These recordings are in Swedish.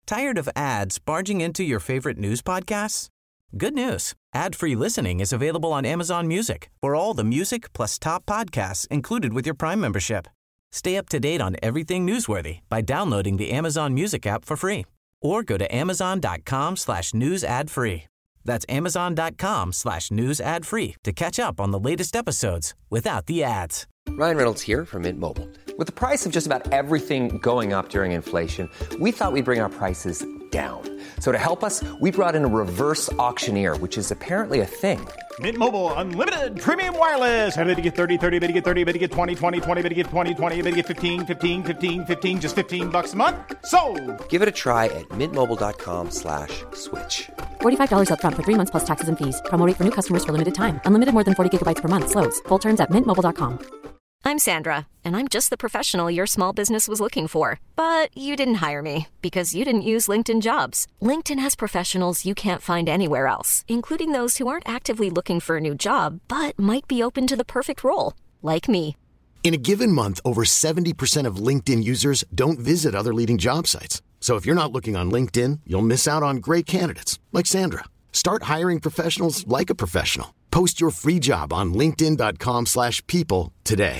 Tired of ads barging into your favorite news podcasts? Good news. Ad-free listening is available on Amazon Music for all the music plus top podcasts included with your Prime membership. Stay up to date on everything newsworthy by downloading the Amazon Music app for free or go to amazon.com/news ad free. That's amazon.com/news ad free to catch up on the latest episodes without the ads. Ryan Reynolds here from Mint Mobile. With the price of just about everything going up during inflation, we thought we'd bring our prices down. So to help us, we brought in a reverse auctioneer, which is apparently a thing. Mint Mobile Unlimited Premium Wireless. How to get 30, 30, bit to get 30, bit to get 20, 20, 20, bit to get 20, 20, bit to get 15, 15, 15, 15, just $15 a month? Sold! Give it a try at mintmobile.com/switch. $45 up front for 3 months plus taxes and fees. Promo rate for new customers for limited time. Unlimited more than 40 gigabytes per month slows. Full terms at mintmobile.com. I'm Sandra, and I'm just the professional your small business was looking for. But you didn't hire me because you didn't use LinkedIn Jobs. LinkedIn has professionals you can't find anywhere else, including those who aren't actively looking for a new job, but might be open to the perfect role, like me. In a given month, over 70% of LinkedIn users don't visit other leading job sites. So if you're not looking on LinkedIn, you'll miss out on great candidates like Sandra. Start hiring professionals like a professional. Post your free job on linkedin.com/people today.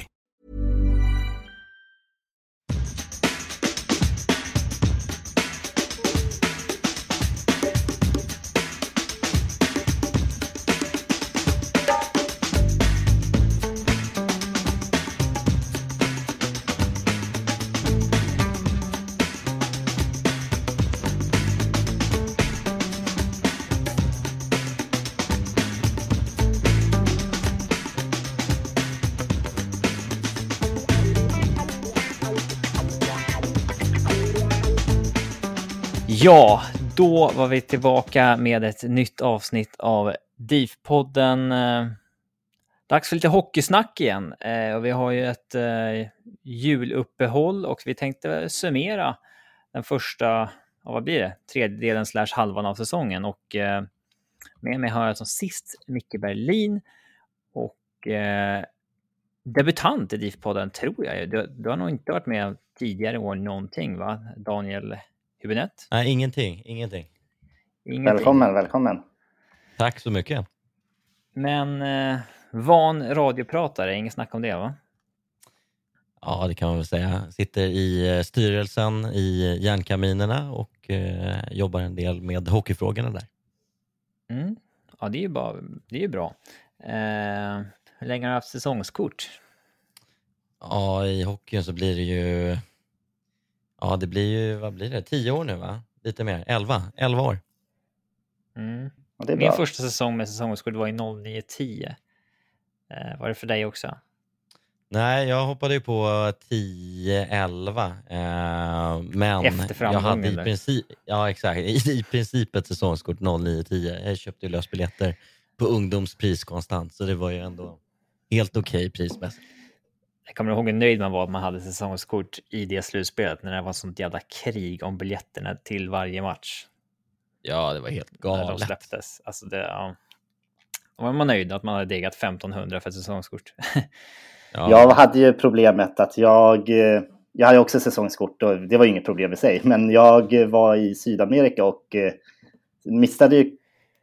Ja, då var vi tillbaka med ett nytt avsnitt av DIF-podden. Dags för lite hockeysnack igen. Och vi har ju ett juluppehåll och vi tänkte summera den första, vad blir det? Tredjedelen / halvan av säsongen. Och med mig har jag som sist Micke Berlin och debutant i DIF-podden tror jag. Du har nog inte varit med tidigare år någonting, va? Daniel Hübinette? Nej, ingenting. Välkommen. Tack så mycket. Men van radiopratare, inget snack om det, va? Ja, det kan man väl säga. Sitter i styrelsen i Järnkaminerna och jobbar en del med hockeyfrågorna där. Ja, det är ju bra. Hur länge har du haft säsongskort? Ja, i hockeyn så blir det ju... Ja, det blir ju, vad blir det? 10 år nu, va? Lite mer. 11 år. Ja, det är Min bra. första säsong med säsongskort var i 09-10. Var det för dig också? Nej, jag hoppade ju på 10-11. Men efter jag hade framgången i princip ett säsongskort 09-10. Jag köpte ju lösbiljetter på ungdomspris konstant. Så det var ju ändå helt okej prismässigt. Jag kommer ihåg hur nöjd man var att man hade säsongskort i det slutspelet när det var sånt jävla krig om biljetterna till varje match. Ja, det var helt När de galet. släpptes. Alltså Då var man nöjd att man hade degat 1500 för ett säsongskort. Ja. Jag hade ju problemet att jag hade också säsongskort och det var inget problem i sig. Men jag var i Sydamerika och missade ju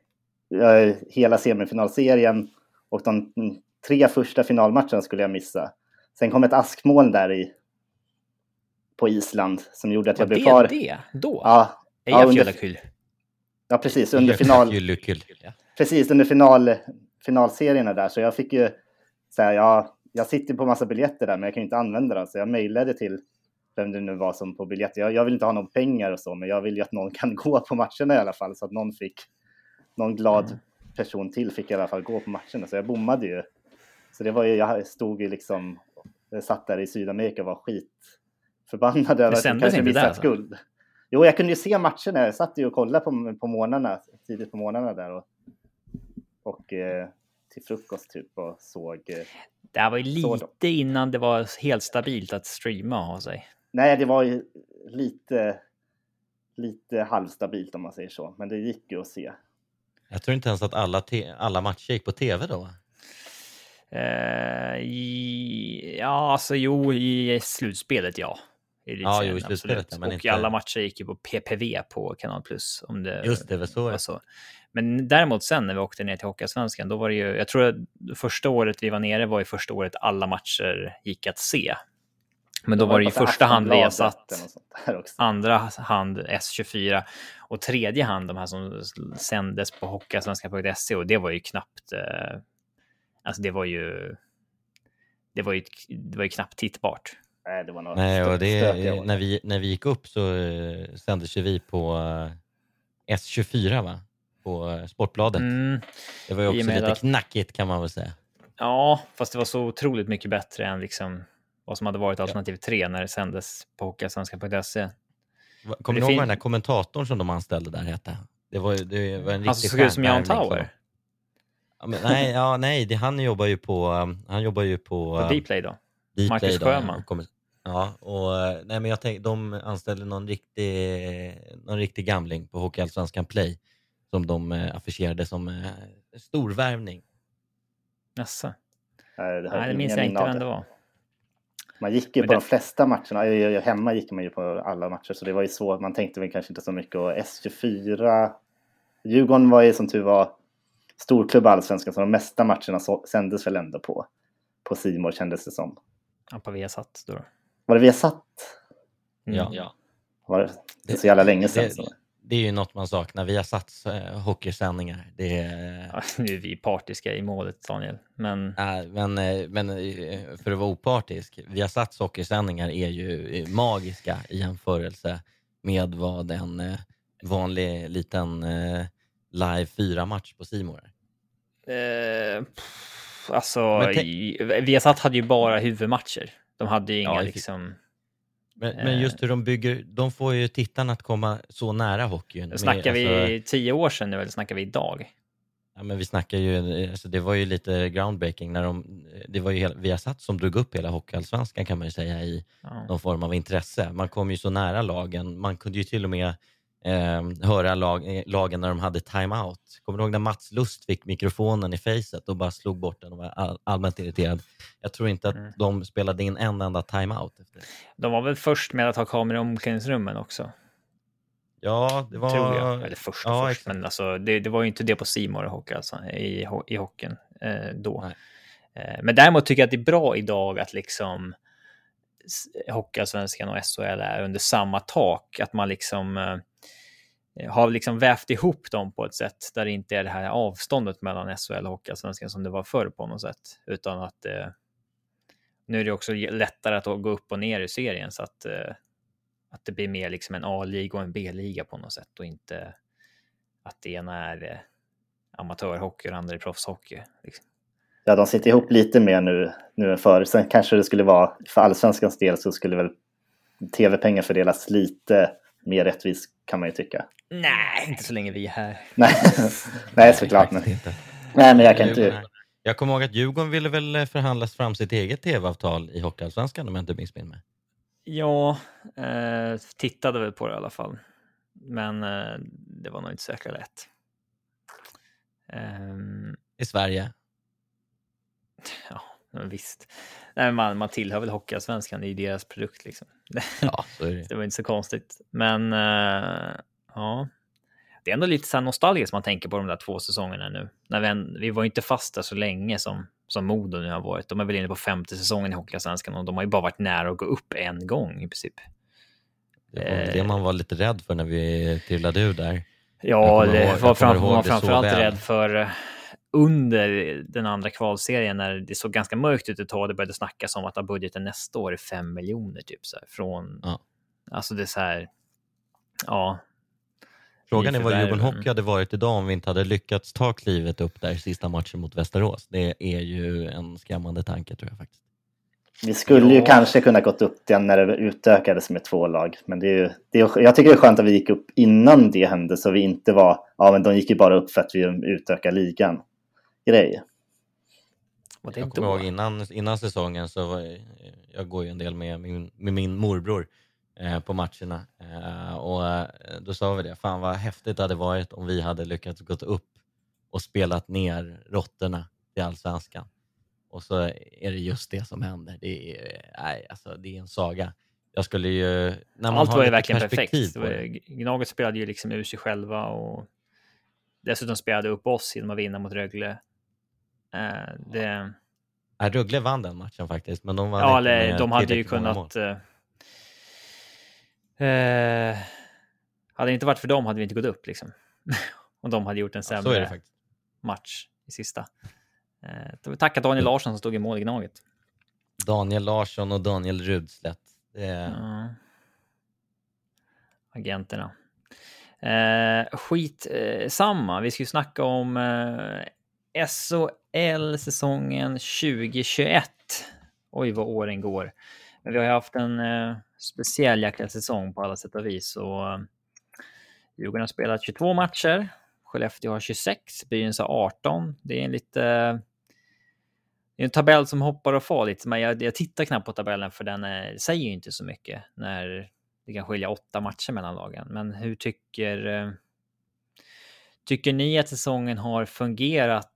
hela semifinalserien och de 3 första finalmatcherna skulle jag missa. Sen kom ett askmoln där på Island som gjorde att jag blev kvar. Det då? Ja, precis. Under finalserierna där. Så jag fick ju så här, jag sitter på massa biljetter där men jag kan inte använda dem. Så jag mejlade till vem det nu var som på biljetter. Jag vill inte ha någon pengar och så, men jag vill ju att någon kan gå på matcherna i alla fall. Så att någon glad person till fick i alla fall gå på matcherna. Så jag bommade ju. Så det var ju, jag stod ju liksom, jag satt där i Sydamerika och var skitförbannad över att jag kanske missat guld. Jo, jag kunde ju se matcherna. Jag satt ju och kollade på morgnarna, tidigt på morgnarna där och till frukost typ och såg. Det här var ju lite innan det var helt stabilt att streama av sig. Nej, det var ju lite halvstabilt om man säger så. Men det gick ju att se. Jag tror inte ens att alla matcher gick på tv då. Ja, alltså jo, i slutspelet, ja. Ja, jo, absolut. men och inte... alla matcher gick ju på PPV på Kanal Plus. Om det Just det, var så. Men däremot sen när vi åkte ner till Hockeyallsvenskan, då var det ju, jag tror att första året vi var nere var ju första året alla matcher gick att se. Men då var det ju första hand Viasat, andra hand S24 och tredje hand de här som sändes på hockeyallsvenskan.se, och det var ju knappt, alltså det var ju knappt tittbart. Nej, det var något och när vi gick upp så sändes ju vi på S24 va? På Sportbladet. Det var ju också lite knackigt kan man väl säga. Ja, fast det var så otroligt mycket bättre än liksom vad som hade varit alternativ 3 när det sändes på hockeyallsvenskan.se. Kommer du ihåg vad den där kommentatorn som de anställde där hette? Det var en riktig alltså, såg ut som Jan Tauer. Nej, han jobbar ju på Dplay då. Marcus Sjöman. Ja, och nej, men jag tänkte de anställde någon riktig gamling på Hockeyallsvenskan Play som de affischerade som storvärvning. Jaså. Nej, det minns jag inte vem det var. Man gick ju på de flesta matcherna. Hemma gick man ju på alla matcher, så det var ju så. Man tänkte väl kanske inte så mycket. Och S24, Djurgården var ju som tur var storklubb allsvenskan, så de mesta matcherna sändes väl ändå på C More, kändes det som. Ja, på Viasat då. Var det Viasat? Ja. Var det så jävla länge sedan? Det är ju något man saknar. Vi har satt hockeysändningar. Nu är vi partiska i målet, Daniel. Men för att vara opartisk, vi har satt hockeysändningar är ju magiska i jämförelse med vad en vanlig liten live 4-match på C More. Viasat hade ju bara huvudmatcher. De hade ju inga liksom... Men just hur de bygger, de får ju tittarna att komma så nära hockeyn. Snackar vi 10 år sedan nu eller snackar vi idag? Ja, men vi snackar ju, alltså det var ju lite groundbreaking när det var ju Viasat som drog upp hela hockeyallsvenskan kan man ju säga i någon form av intresse. Man kom ju så nära lagen, man kunde ju till och med höra lagen när de hade timeout. Kommer du ihåg när Mats Lust fick mikrofonen i facet och bara slog bort den och var allmänt irriterad? Jag tror inte att de spelade in en enda timeout efter det. De var väl först med att ha kameror i omklädningsrummen också? Ja, det var... Tror jag. Eller först. Men alltså, det var ju inte det på C More hockey, alltså, i hockeyn då. Men däremot tycker jag att det är bra idag att liksom Hockeyallsvenskan och SHL är under samma tak. Att man liksom... har liksom vävt ihop dem på ett sätt där det inte är det här avståndet mellan SHL och Hockeyallsvenskan som det var förr på något sätt, utan att nu är det också lättare att gå upp och ner i serien, så att det blir mer liksom en A-liga och en B-liga på något sätt, och inte att det ena är amatörhockey och det andra är proffshockey liksom. Ja, de sitter ihop lite mer nu än förr. Sen kanske det skulle vara, för allsvenskans del så skulle väl tv-pengar fördelas lite mer rättvis, kan man ju tycka. Nej, inte så länge vi är här. Nej, såklart. Nej, men jag kan inte... Jag kommer ihåg att Djurgården ville väl förhandlas fram sitt eget tv-avtal i Hockeyallsvenskan, om jag inte minns med. Ja, tittade väl på det i alla fall. Men det var nog inte så jäkla lätt. I Sverige? Ja, men visst. Nej, men man tillhör väl Hockeyallsvenskan, det är ju deras produkt liksom. Ja, så är det. Det var inte så konstigt. Men ja, det är ändå lite så här nostalgiskt man tänker på de där 2 säsongerna nu. När vi var inte fast där så länge som Modo nu har varit. De är väl inne på 5:e säsongen i Hockeyallsvenskan och de har ju bara varit nära att gå upp en gång i princip. Det var det man var lite rädd för när vi trillade ur där. Ja, det var framförallt rädd för under den andra kvalserien när det såg ganska mörkt ut ett tag. Det började snackas om att budgeten nästa år är 5 miljoner typ så här, från alltså det är så här, ja. Frågan är vad Djurgården Hockey hade varit idag om vi inte hade lyckats ta klivet upp där i sista matchen mot Västerås. Det är ju en skrämmande tanke, tror jag faktiskt. Vi skulle ju kanske kunna gått upp den när det utökades med 2 lag. Men jag tycker det är skönt att vi gick upp innan det hände, så vi inte var, men de gick ju bara upp för att vi utökade ligan. Grej. Jag kommer ihåg innan säsongen så jag går ju en del med min morbror på matcherna. Och då sa vi det, fan vad häftigt det hade varit om vi hade lyckats gått upp och spelat ner råttorna i allsvenskan. Och så är det just det som händer. Det är en saga. jag skulle ju... När man allt har var ju lite verkligen perspektiv perfekt. Gnaget spelade ju liksom ur sig själva och dessutom spelade upp oss genom att vinna mot Rögle. Rögle vann den matchen faktiskt, men de vann ja, inte med de hade ju tillräckligt många mål. kunnat... hade det inte varit för dem hade vi inte gått upp liksom. Och de hade gjort en sämre match i sista. Tacka Daniel Larsson som stod i mål i Gnaget. Daniel Larsson och Daniel Rudstedt. Agenterna. Samma. Vi ska ju snacka om SHL-säsongen 2021. Oj, vad åren går. Men vi har haft en speciell jäkla säsong på alla sätt och vis. Och Djurgården har spelat 22 matcher. Skellefteå har 26. Brynäs har 18. Det är en tabell som hoppar och far lite. Men jag tittar knappt på tabellen för den säger ju inte så mycket när det kan skilja 8 matcher mellan lagen. Men hur tycker ni att säsongen har fungerat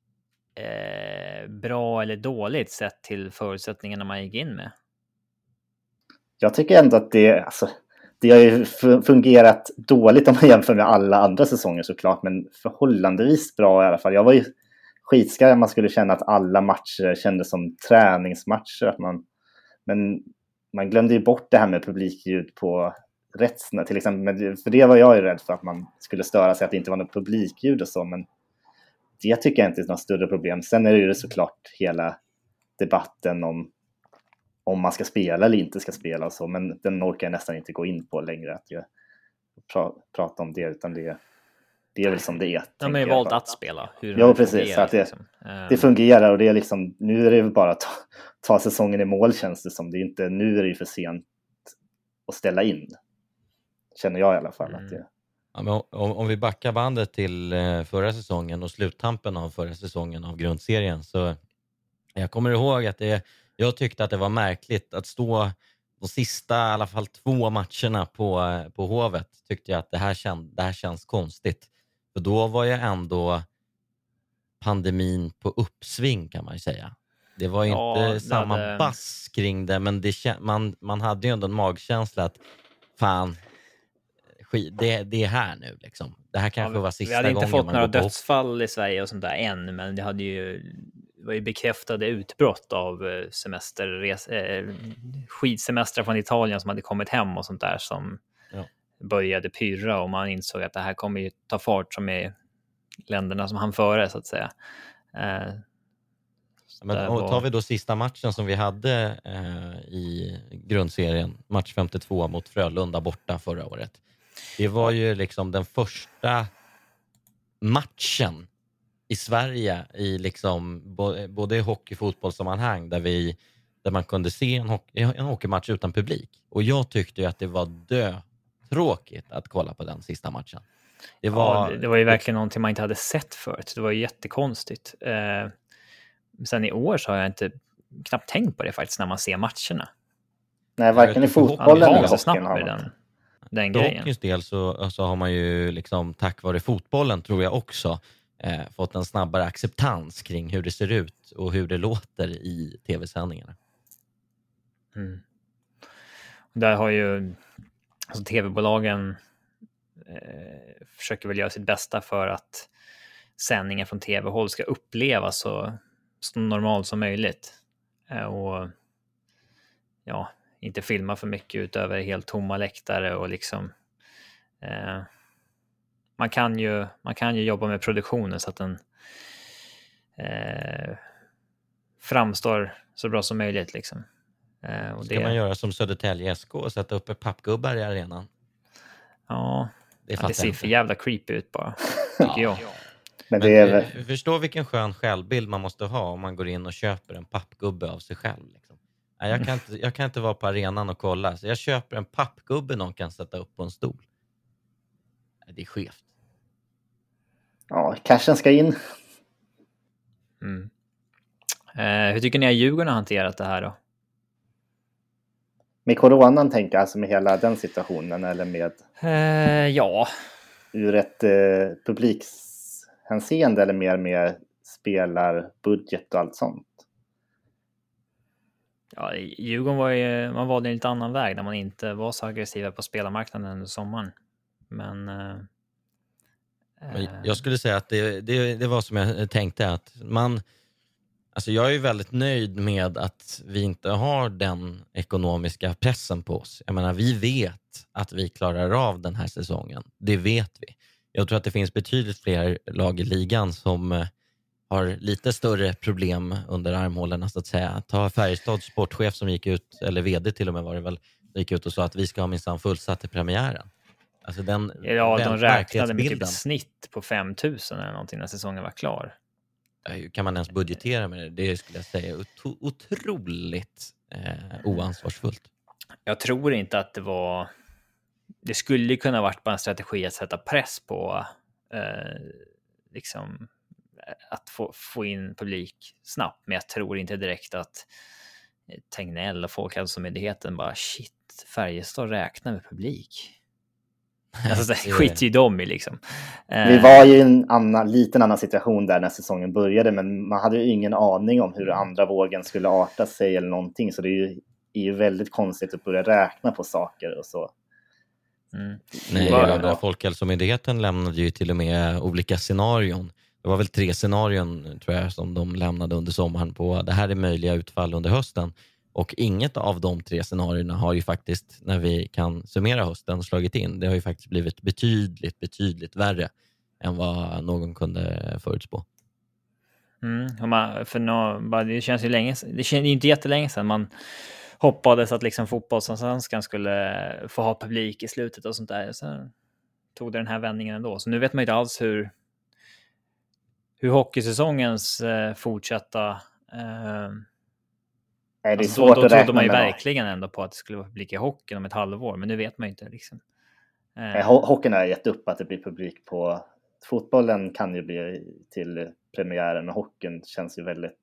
bra eller dåligt sett till förutsättningarna man gick in med? Jag tycker ändå att det har ju fungerat dåligt om man jämför med alla andra säsonger såklart, men förhållandevis bra i alla fall. Jag var ju skitskarp att man skulle känna att alla matcher kändes som träningsmatcher. Men man glömde ju bort det här med publikljud på rättsna till exempel. För det var jag ju rädd för, att man skulle störa sig att det inte var något publikljud och så. Men det tycker jag inte är något större problem. Sen är det ju såklart hela debatten om man ska spela eller inte ska spela och så. Men den orkar jag nästan inte gå in på längre. Att jag pratar om det, utan det är väl som det är. De har ju valt att spela. Ja, precis. Så att det fungerar, och det är liksom, nu är det bara att ta säsongen i mål, känns det som. Nu är det ju för sent att ställa in. Känner jag i alla fall. Att det... Ja, men om vi backar bandet till förra säsongen och sluttampen av förra säsongen av grundserien, så jag kommer ihåg att jag tyckte att det var märkligt att stå de sista i alla fall 2 matcherna på Hovet. Tyckte jag att det här känns konstigt. För då var ju ändå pandemin på uppsving, kan man ju säga. Det var inte samma bass kring det, men man hade ju ändå en magkänsla att fan, det är här nu liksom. Det här kanske var sista gången. Vi hade inte fått några dödsfall i Sverige och sånt där än, men det var ju bekräftade utbrott av skidsemestrar från Italien som hade kommit hem och sånt där, som började pyrra, och man insåg att det här kommer ju ta fart, som är länderna som han före, så att säga. Men tar vi då sista matchen som vi hade i grundserien, match 52 mot Frölunda borta förra året. Det var ju liksom den första matchen i Sverige i liksom både hockey- och fotbollssammanhang där man kunde se en hockeymatch utan publik. Och jag tyckte ju att det var tråkigt att kolla på den sista matchen. Det var ju verkligen någonting man inte hade sett förut. Det var ju jättekonstigt. Sen i år så har jag inte knappt tänkt på det faktiskt när man ser matcherna. Nej, varken i fotbollen eller hockeyn har man. Den grejen. Hockeyns del så har man ju liksom, tack vare fotbollen tror jag också, fått en snabbare acceptans kring hur det ser ut och hur det låter i tv-sändningarna. Där har ju tv-bolagen försöker väl göra sitt bästa för att sändningar från tv-håll ska upplevas så normalt som möjligt. Och inte filma för mycket utöver helt tomma läktare, och liksom man kan ju jobba med produktionen så att den framstår så bra som möjligt liksom. Och ska man göra som Södertälje SK och sätta upp ett pappgubbar i arenan? Ja, det ser för jävla creepy ut bara, tycker jag. Men det är väl... Förstå vilken skön självbild man måste ha om man går in och köper en pappgubbe av sig själv. Liksom. Jag kan inte vara på arenan och kolla, så jag köper en pappgubbe någon kan sätta upp på en stol. Det är skevt. Ja, cashen ska in. Hur tycker ni att Djurgården har hanterat det här då? Med coronan tänker jag, alltså med hela den situationen, eller med ur ett publikshänseende, eller mer med spelarbudget och allt sånt? Ja, Djurgården man valde en lite annan väg när man inte var så aggressiva på spelarmarknaden under sommaren. Men jag skulle säga att det var som jag tänkte, att alltså jag är ju väldigt nöjd med att vi inte har den ekonomiska pressen på oss. Jag menar, vi vet att vi klarar av den här säsongen. Det vet vi. Jag tror att det finns betydligt fler lag i ligan som har lite större problem under armhålorna, så att säga. Ta Färjestads sportchef som gick ut, eller vd till och med var det väl, gick ut och sa att vi ska ha minsann fullsatt i premiären. Alltså de räknade med typ snitt på 5 000 eller någonting när säsongen var klar. Kan man ens budgetera med det? Det skulle jag säga otroligt oansvarsfullt. Jag tror inte att det skulle kunna varit bara en strategi att sätta press på liksom att få in publik snabbt, men jag tror inte direkt att Tegnell och Folkhälsomyndigheten bara Färjestad räknar med publik. Alltså det skit ju dem i liksom. Vi var ju i en liten annan situation där när säsongen började, men man hade ju ingen aning om hur andra vågen skulle arta sig eller någonting, så det är ju väldigt konstigt att börja räkna på saker och så. Nej, Folkhälsomyndigheten lämnade ju till och med olika scenarion. Det var väl 3 scenarion tror jag som de lämnade under sommaren på det här är möjliga utfall under hösten. Och inget av de 3 scenarierna har ju faktiskt, när vi kan summera hösten, slagit in. Det har ju faktiskt blivit betydligt värre än vad någon kunde förutspå. Det känns ju länge, det känns ju inte jättelänge sedan man hoppades att liksom fotbollsallsvenskan skulle få ha publik i slutet och sånt där. Så tog det den här vändningen ändå. Så nu vet man inte alls hur hockeysäsongens fortsätta. Det är svårt då att trodde man ju med verkligen ändå på att det skulle vara publik i hockeyn om ett halvår, men nu vet man ju inte liksom. Hockeyn har gett upp att det blir publik på. Fotbollen kan ju bli till premiären, men hockeyn känns ju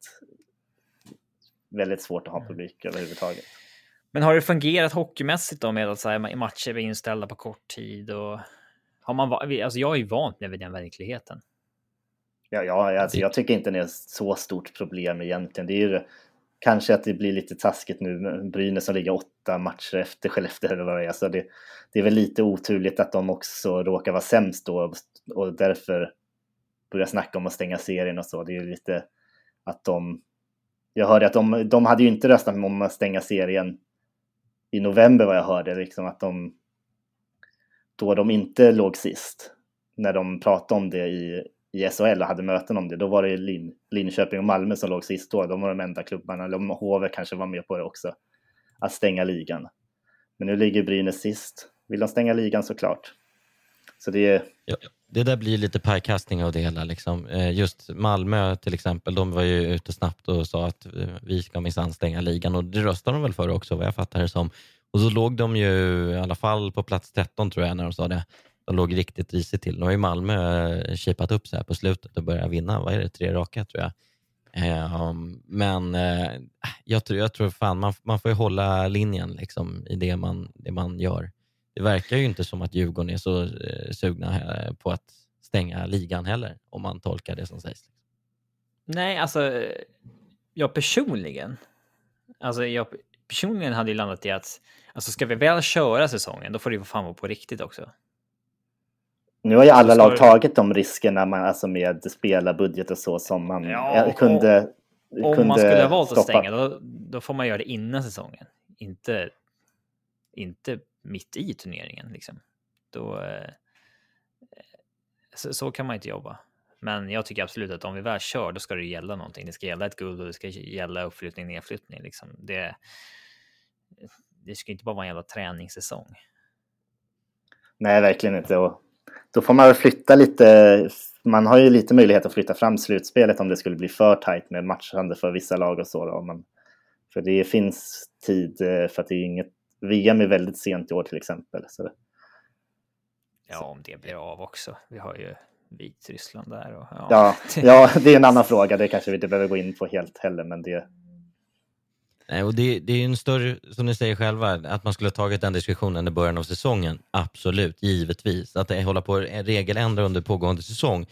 väldigt svårt att ha publik överhuvudtaget. Men har det fungerat hockeymässigt då med att så här, matcher är inställda på kort tid och alltså jag är ju vant med den verkligheten. Alltså jag tycker inte det är ett så stort problem egentligen. Det är ju kanske att det blir lite taskigt nu med Brynäs som ligger 8 matcher efter Skellefteå eller vad det är. Så det är väl lite oturligt att de också råkar vara sämst då och därför börjar snacka om att stänga serien och så. Det är ju lite att jag hörde att de hade ju inte röstat om att stänga serien i november, vad jag hörde, liksom att då de inte låg sist när de pratade om det i SHL och hade möten om det, då var det Linköping och Malmö som låg sist då. De var de enda klubbarna, eller HV kanske var med på det också, att stänga ligan. Men nu ligger Brynäs sist. Vill de stänga ligan såklart. Så det där blir lite pajkastning av det hela liksom. Just Malmö till exempel, de var ju ute snabbt och sa att vi ska minsann stänga ligan, och det röstade de väl för också, vad jag fattar det som. Och så låg de ju i alla fall på plats 13 tror jag när de sa det. De låg riktigt risigt till. Nu har ju Malmö kipat upp så här på slutet och börjar vinna. Vad är det? 3 raka tror jag. Men jag tror fan man får ju hålla linjen liksom i det man gör. Det verkar ju inte som att Djurgården är så sugna på att stänga ligan heller, om man tolkar det som sägs. Nej, alltså jag personligen hade ju landat i att alltså ska vi väl köra säsongen, då får det ju fan vara på riktigt också. Nu har ju alla lag tagit de riskerna alltså med spelarbudget och så som man kunde om man skulle ha valt att stänga, då får man göra det innan säsongen. Inte mitt i turneringen liksom. Så kan man inte jobba. Men jag tycker absolut att om vi väl kör, då ska det gälla någonting. Det ska gälla ett guld och det ska gälla uppflyttning, nedflyttning liksom. Det ska inte bara vara en jävla träningssäsong. Nej, verkligen inte. Och då får man väl flytta lite. Man har ju lite möjlighet att flytta fram slutspelet om det skulle bli för tajt med matchande för vissa lag och så då. För det finns tid, för att det är inget VM är väldigt sent i år till exempel. Ja, om det blir av också. Vi har ju Vitryssland där. Och, ja, det är en annan fråga. Det kanske vi inte behöver gå in på helt heller, men det... Nej, och det är en större, som ni säger själva, att man skulle ha tagit den diskussionen i början av säsongen. Absolut, givetvis. Att det håller på att regeländra under pågående säsong,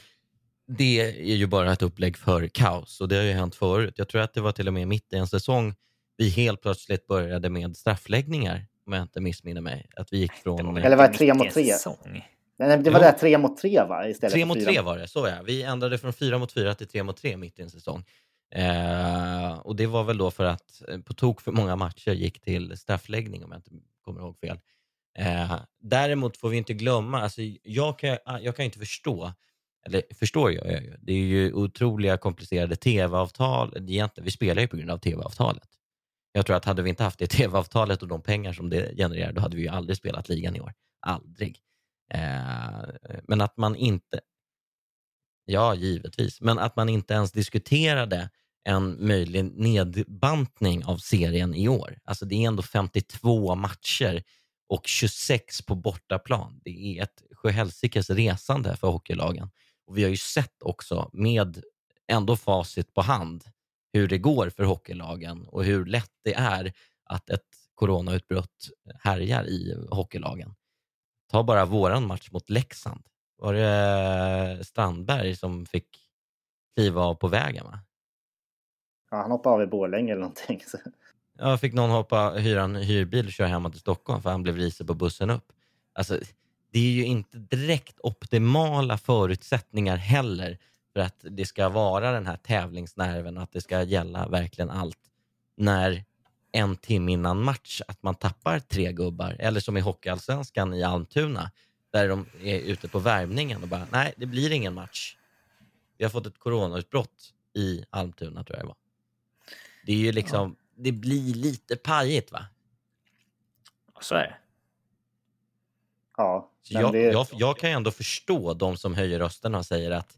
det är ju bara ett upplägg för kaos. Och det har ju hänt förut. Jag tror att det var till och med mitt i en säsong vi helt plötsligt började med straffläggningar, om jag inte missminner mig. Att vi gick från... Eller var det 3 mot 3? Nej, det var det 3 mot 3 va? Istället 3 mot 3 4. var det, så ja. Vi ändrade från 4 mot 4 till 3 mot 3 mitt i en säsong. Och det var väl då för att på tok för många matcher gick till straffläggning, om jag inte kommer ihåg fel. Däremot får vi inte glömma, alltså jag kan inte förstå, eller förstår jag ju, det är ju otroliga komplicerade tv-avtal. Egentligen, vi spelar ju på grund av tv-avtalet. Jag tror att hade vi inte haft det tv-avtalet och de pengar som det genererar, då hade vi ju aldrig spelat ligan i år. Aldrig. Men att man inte, ja givetvis, men att man inte ens diskuterade en möjlig nedbantning av serien i år. Alltså det är ändå 52 matcher och 26 på bortaplan. Det är ett sjöhelsikes resande för hockeylagen. Och vi har ju sett också med ändå facit på hand hur det går för hockeylagen och hur lätt det är att ett coronautbrott härjar i hockeylagen. Ta bara våran match mot Leksand. Var det Strandberg som fick kliva av på vägen, va? Ja, han hoppade av i Borlänge eller någonting. Så. Ja, fick någon hyra en hyrbil och köra hemma till Stockholm för han blev risig på bussen upp. Alltså, det är ju inte direkt optimala förutsättningar heller för att det ska vara den här tävlingsnerven, att det ska gälla verkligen allt. När en timme innan match att man tappar 3 gubbar, eller som i Hockeyallsvenskan i Almtuna, där de är ute på värmningen och bara, nej, det blir ingen match. Vi har fått ett coronautbrott i Almtuna, tror jag det var. Det är ju liksom, det blir lite pajigt, va? Så är det. Ja. Jag kan ju ändå förstå de som höjer rösterna och säger att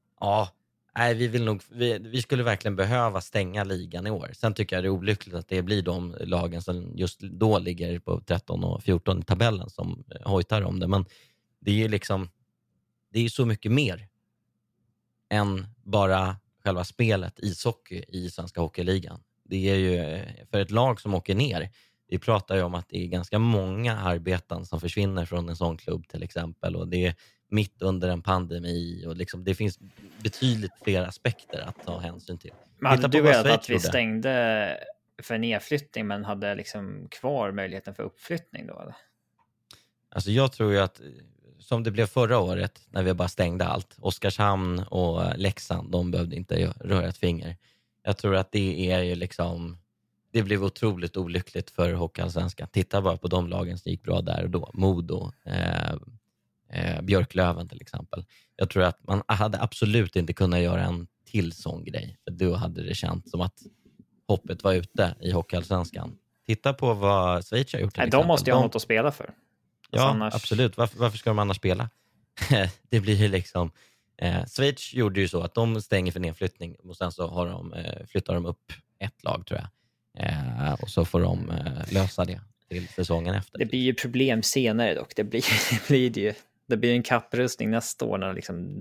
vi skulle verkligen behöva stänga ligan i år. Sen tycker jag det är olyckligt att det blir de lagen som just då ligger på 13 och 14 i tabellen som hojtar om det. Men det är ju liksom, det är så mycket mer än bara själva spelet ishockey i Svenska Hockeyligan. Det är ju för ett lag som åker ner. Vi pratar ju om att det är ganska många arbeten som försvinner från en sån klubb till exempel. Och det är mitt under en pandemi. Och liksom, det finns betydligt fler aspekter att ta hänsyn till. Men hade du velat att vi stängde för nedflyttning men hade liksom kvar möjligheten för uppflyttning då? Eller? Alltså jag tror ju att som det blev förra året när vi bara stängde allt. Oskarshamn och Leksand, de behövde inte röra ett finger. Jag tror att det är ju liksom, det blev otroligt olyckligt för Hockeyallsvenskan. Titta bara på de lagen som gick bra där och då. Modo, Björklöven till exempel. Jag tror att man hade absolut inte kunnat göra en till sån grej. För då hade det känts som att hoppet var ute i Hockeyallsvenskan. Titta på vad Schweiz har gjort till exempel. De måste ju ha något att spela för. Ja, annars... absolut. Varför ska de annars spela? Det blir ju liksom... Schweiz gjorde ju så att de stänger för nedflyttning och sen så har flyttar de upp ett lag, tror jag. Och så får de lösa det till säsongen efter. Det blir ju problem senare dock. Det blir en kapprustning nästa år när liksom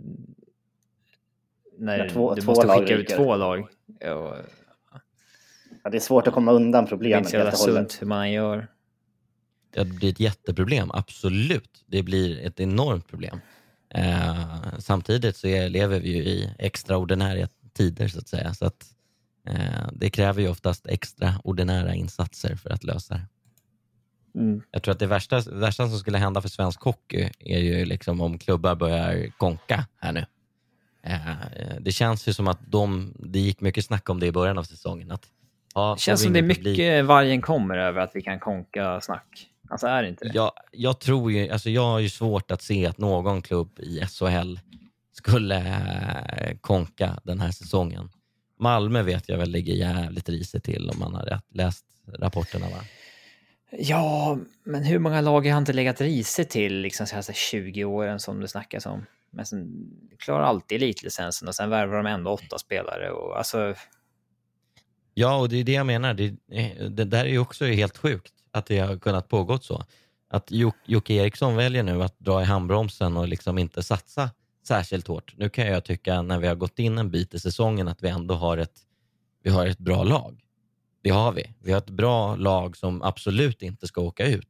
när du måste skicka ut 2 lag. Ja, det är svårt att komma undan problemet. Det är inte så sunt hur man gör. Det blir ett jätteproblem, absolut. Det blir ett enormt problem. Samtidigt så lever vi ju i extraordinära tider så att säga. Så att det kräver ju oftast extraordinära insatser för att lösa det. Jag tror att det värsta som skulle hända för svensk hockey är ju liksom om klubbar börjar konka här nu. Det känns ju som att det gick mycket snack om det i början av säsongen. Att, det känns som det är mycket vargen kommer över att vi kan konka snack. Alltså är det inte det? Jag tror ju, alltså jag har ju svårt att se att någon klubb i SHL skulle konka den här säsongen. Malmö vet jag väl ligger jävligt risigt till om man har läst rapporterna, va? Ja, men hur många lag har inte legat risigt till liksom så här 20 åren som det snackas om? Men sen klarar alltid elitlicensen och sen värvar de ändå 8 spelare och alltså... Ja, och det är det jag menar. Det där är ju också helt sjukt att det har kunnat pågått så. Att Jocke Eriksson väljer nu att dra i handbromsen och liksom inte satsa särskilt hårt. Nu kan jag tycka när vi har gått in en bit i säsongen att vi ändå har ett bra lag. Det har vi. Vi har ett bra lag som absolut inte ska åka ut.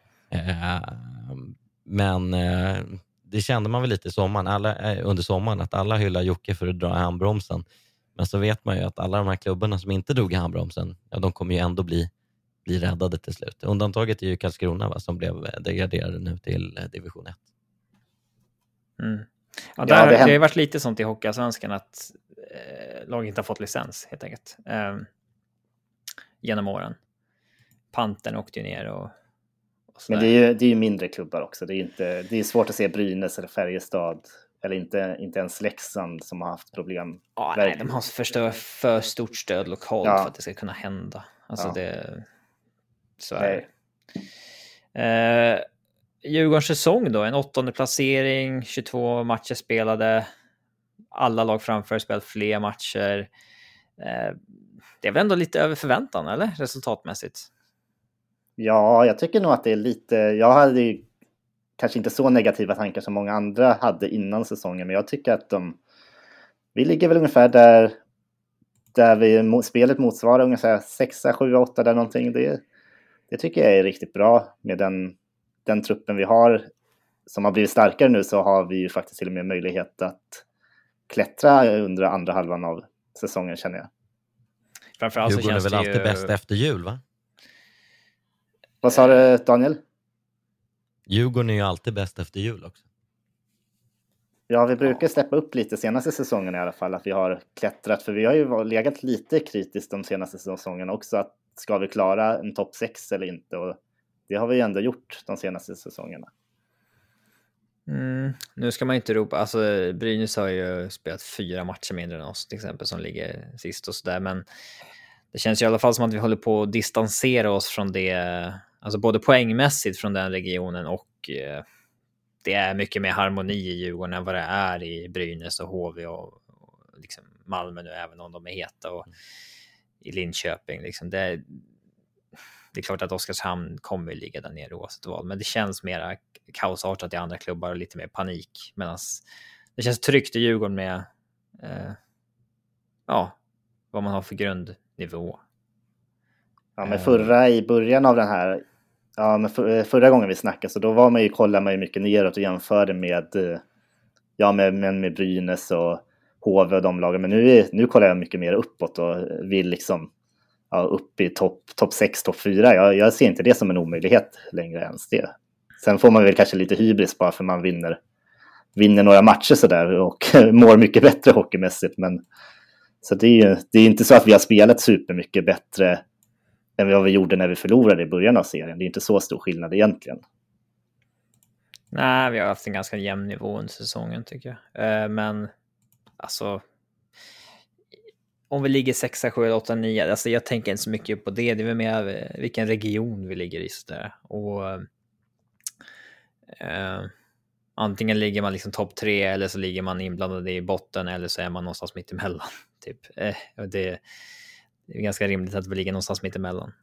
Men det kände man väl lite under sommaren att alla hyllar Jocke för att dra i handbromsen. Men så vet man ju att alla de här klubbarna som inte drog i handbromsen, ja, de kommer ju ändå bli räddade till slut. Undantaget är ju Karlskrona, som blev degraderade nu till division 1. Ja, det har ju varit lite sånt i Hockeyallsvenskan att lag inte har fått licens helt enkelt genom åren. Pantern åkte ju ner och men det är ju mindre klubbar också. Det är svårt att se Brynäs eller Färjestad eller inte ens Leksand som har haft problem. Ja, nej, de har för stort stöd lokalt för att det ska kunna hända. Alltså så är det. Djurgårdens säsong då, en 8:e placering, 22 matcher spelade, alla lag framför spelat fler matcher. Det är väl ändå lite över förväntan, eller? Resultatmässigt. Ja, jag tycker nog att det är lite... Jag hade ju kanske inte så negativa tankar som många andra hade innan säsongen, men jag tycker att vi ligger väl ungefär där spelet motsvarar ungefär 6, 7, 8 där någonting. Det tycker jag är riktigt bra med den truppen vi har som har blivit starkare nu, så har vi ju faktiskt till och med möjlighet att klättra under andra halvan av säsongen, känner jag. Framförallt så känns det väl alltid bäst efter jul, va? Vad sa du, Daniel? Djurgården är ju alltid bäst efter jul också. Ja, vi brukar släppa upp lite senaste säsongen i alla fall, att vi har klättrat, för vi har ju legat lite kritiskt de senaste säsongerna också, att ska vi klara en topp 6 eller inte, och det har vi ju ändå gjort de senaste säsongerna. Nu ska man inte ropa, alltså Brynäs har ju spelat 4 matcher mindre än oss till exempel, som ligger sist och sådär, men det känns ju i alla fall som att vi håller på att distansera oss från det, alltså både poängmässigt från den regionen, och det är mycket mer harmoni i Djurgården än vad det är i Brynäs och HV och liksom Malmö nu, även om de är heta, och i Linköping liksom. Det är klart att Oskarshamn kommer ligga där nere oavsett vad, men det känns mer kaosartat i andra klubbar och lite mer panik, medan det känns tryggt i Djurgården med vad man har för grundnivå. Ja, men i början av den här, förra gången vi snackade, så då kollade man ju mycket neråt och jämförde med Brynäs och HV och de lagen, men nu kollar jag mycket mer uppåt och vill liksom upp i topp 6, topp 4. Jag ser inte det som en omöjlighet längre ens det. Sen får man väl kanske lite hybris bara för man vinner några matcher sådär och mår mycket bättre hockeymässigt, men så det är inte så att vi har spelat supermycket bättre än vad vi gjorde när vi förlorade i början av serien. Det är inte så stor skillnad egentligen. Nej, vi har haft en ganska jämn nivå under säsongen tycker jag. Men alltså, om vi ligger 6, 7, 8, 9, alltså jag tänker inte så mycket på det. Det är väl mer vilken region vi ligger i sådär. Och antingen ligger man liksom topp 3, eller så ligger man inblandad i botten, eller så är man någonstans mitt emellan. Typ. Det är ganska rimligt att vi ligger någonstans mitt emellan.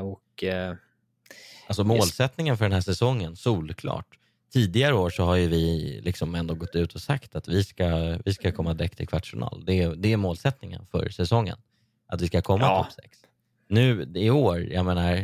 Alltså målsättningen för den här säsongen, solklart. Tidigare år så har ju vi liksom ändå gått ut och sagt att vi ska komma direkt till kvartsfinal. Det är målsättningen för säsongen. Att vi ska komma topp 6. Nu i år, jag menar,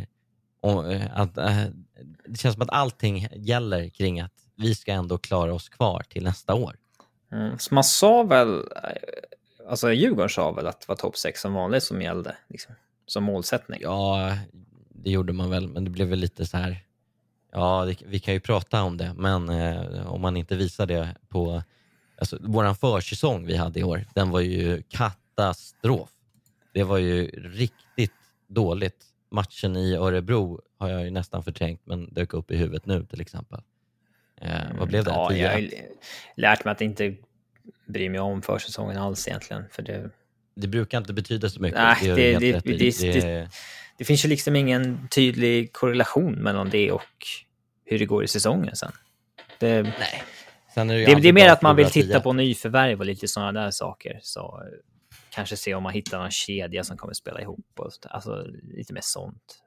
det känns som att allting gäller kring att vi ska ändå klara oss kvar till nästa år. Så man sa väl, alltså Djurgården sa väl att det var topp 6 som vanligt som gällde liksom, som målsättning. Ja, det gjorde man väl, men det blev väl lite så här. Ja, vi kan ju prata om det, men om man inte visar det på... Alltså, våran försäsong vi hade i år, den var ju katastrof. Det var ju riktigt dåligt. Matchen i Örebro har jag ju nästan förträngt, men dök upp i huvudet nu till exempel. Vad blev det? Ja, jag har lärt mig att inte bry mig om försäsongen alls egentligen. För det brukar inte betyda så mycket. Nej, det finns ju liksom ingen tydlig korrelation mellan det och hur det går i säsongen sen. Nej. Sen det är mer att man vill titta på nyförvärv och lite sådana där saker. Så kanske se om man hittar någon kedja som kommer spela ihop. Och alltså lite mer sånt.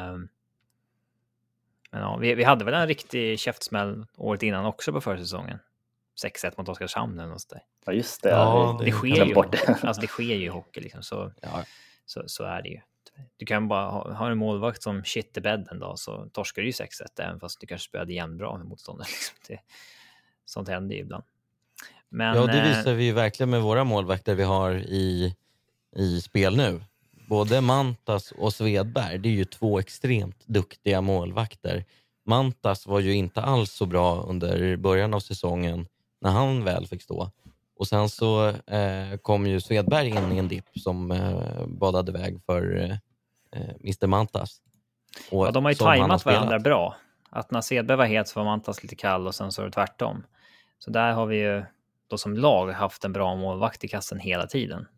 Men ja, vi hade väl en riktig käftsmäll året innan också på försäsongen. 6-1 mot Oskarshamn eller något sådär. Ja, just det. Ja, det sker ju. Alltså det sker ju i hockey liksom. Så är det ju. Du kan bara ha en målvakt som shit i bädden då, så torskar du ju 6-1 även fast du kanske spelade igen bra med motståndare. Liksom. Sånt händer ju ibland. Men, ja, det visar vi ju verkligen med våra målvakter vi har i i spel nu. Både Mantas och Svedberg, det är ju 2 extremt duktiga målvakter. Mantas var ju inte alls så bra under början av säsongen när han väl fick stå. Och sen så kom ju Svedberg in i en dipp som badade väg för Mr. Mantas. Och de har ju tajmat varandra bra. Att när Svedberg var het så var Mantas lite kall och sen så är det tvärtom. Så där har vi ju då som lag haft en bra målvakt i kassen hela tiden.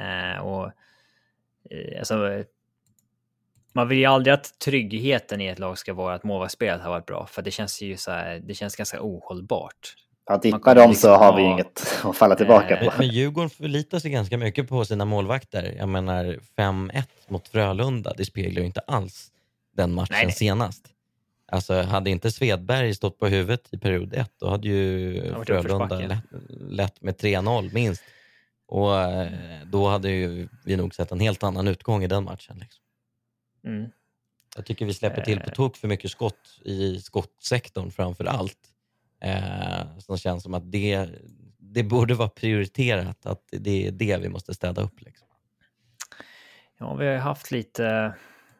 Alltså, man vill ju aldrig att tryggheten i ett lag ska vara att målvaktsspelet har varit bra. För det känns ju så här, det känns ganska ohållbart. Ja, dippar dem så har vi inget att falla tillbaka på. Men Djurgården förlitar sig ganska mycket på sina målvakter. Jag menar 5-1 mot Frölunda, det speglar ju inte alls den matchen senast. Alltså hade inte Svedberg stått på huvudet i period 1, då hade ju Frölunda lätt med 3-0 minst. Och då hade ju vi nog sett en helt annan utgång i den matchen. Liksom. Jag tycker vi släpper till på tok för mycket skott i skottsektorn framför allt. Som känns som att det borde vara prioriterat, att det är det vi måste städa upp. Liksom. Ja, vi har haft lite...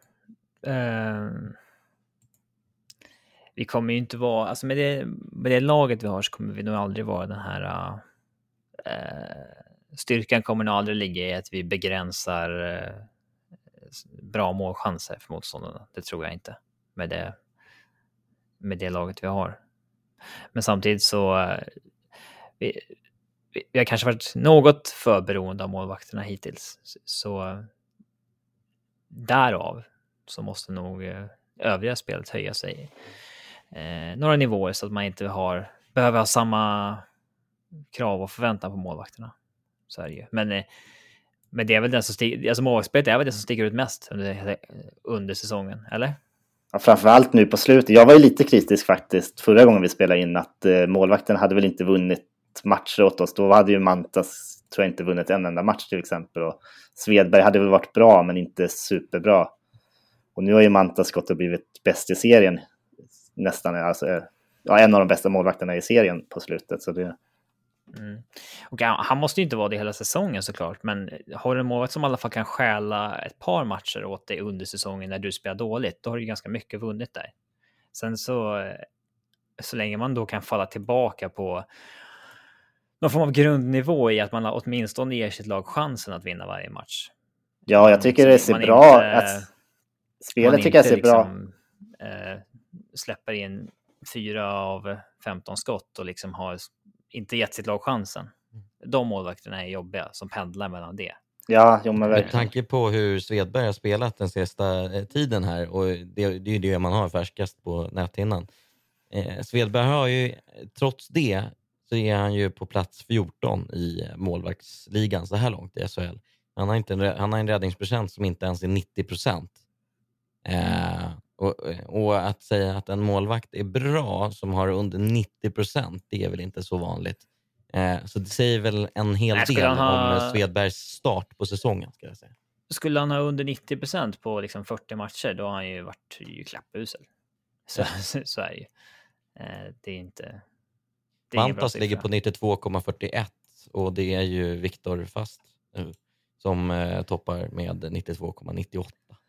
vi kommer ju inte vara... Alltså med det laget vi har så kommer vi nog aldrig vara den här... styrkan kommer nog aldrig ligga i att vi begränsar bra målchanser för motståndarna. Det tror jag inte med det laget vi har. Men samtidigt så vi har kanske varit något för beroende av målvakterna hittills. Så därav så måste nog övriga spelet höja sig några nivåer så att man inte behöver ha samma krav och förväntan på målvakterna. Så är det ju. Men det är väl den som alltså målvaktsspelet är väl det som sticker ut mest under säsongen, eller? Ja, framförallt nu på slutet. Jag var ju lite kritisk faktiskt förra gången vi spelade in att målvakten hade väl inte vunnit matcher åt oss. Då hade ju Mantas, tror jag, inte vunnit en enda match till exempel. Och Svedberg hade väl varit bra men inte superbra. Och nu har ju Mantas gått och blivit bäst i serien. Nästan, alltså, en av de bästa målvakterna i serien på slutet. Så det... Och han måste ju inte vara det hela säsongen såklart, men har du en målvakt som i alla fall kan stjäla ett par matcher åt dig under säsongen när du spelar dåligt, då har du ganska mycket vunnit där. Sen så länge man då kan falla tillbaka på någon form av grundnivå i att man åtminstone ger sitt lag chansen att vinna varje match. Ja, jag tycker det ser bra spelet tycker jag ser bra. Släpper in 4 av 15 skott och liksom har inte gett sitt lag chansen. De målvakterna är jobbiga som pendlar mellan det. Ja, men med tanke på hur Svedberg har spelat den sista tiden här, och det är ju det man har färskast på näthinnan. Svedberg har ju, trots det så är han ju på plats 14 i målvaktsligan så här långt i SHL. Han har en räddningsprocent som inte ens är 90%. Och att säga att en målvakt är bra som har under 90%, det är väl inte så vanligt. Så det säger väl en hel del om Svedbergs start på säsongen, ska jag säga. Skulle han ha under 90% på liksom 40 matcher, då har han ju varit klappusel. Så är det ju. Det är inte... Mantas ligger på 92,41 och det är ju Viktor Fast som toppar med 92,98.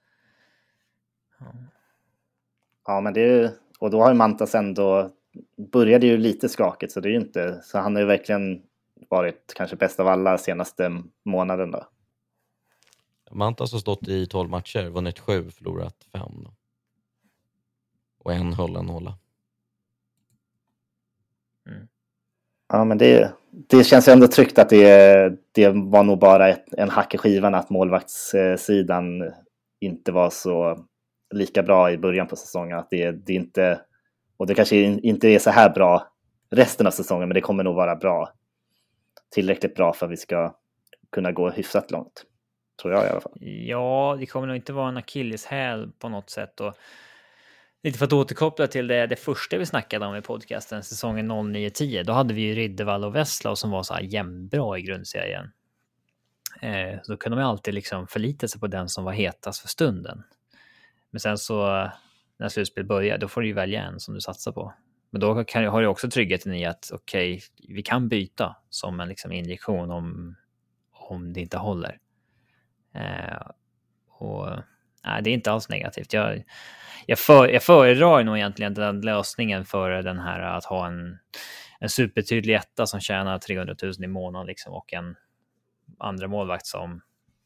Ja, men det är ju, och då har ju Mantas ändå började ju lite skakigt, så det är ju inte, så han har ju verkligen varit kanske bäst av alla senaste månaden då. Mantas har stått i 12 matcher, vunnit 7, förlorat 5 då. Och en höll en hålla. Ja, men det känns ju ändå tryggt att det var nog bara en hack i skivan att målvaktssidan inte var så lika bra i början på säsongen, att det inte, och det kanske inte är så här bra resten av säsongen, men det kommer nog vara bra, tillräckligt bra för att vi ska kunna gå hyfsat långt, tror jag i alla fall. Ja, det kommer nog inte vara en akilleshäl på något sätt, och lite för att återkoppla till det första vi snackade om i podcasten, säsongen 09-10, då hade vi ju Riddervall och Wesslau som var så här jämnbra i grundserien. Så då kunde man alltid liksom förlita sig på den som var hetast för stunden. Men sen så när slutspel börjar, då får du ju välja en som du satsar på. Men då har du också tryggheten i att okej, vi kan byta som en liksom injektion om det inte håller. Det är inte alls negativt. Jag föredrar nog egentligen den lösningen för den här att ha en supertydlig etta som tjänar 300 000 i månaden liksom, och en andra målvakt som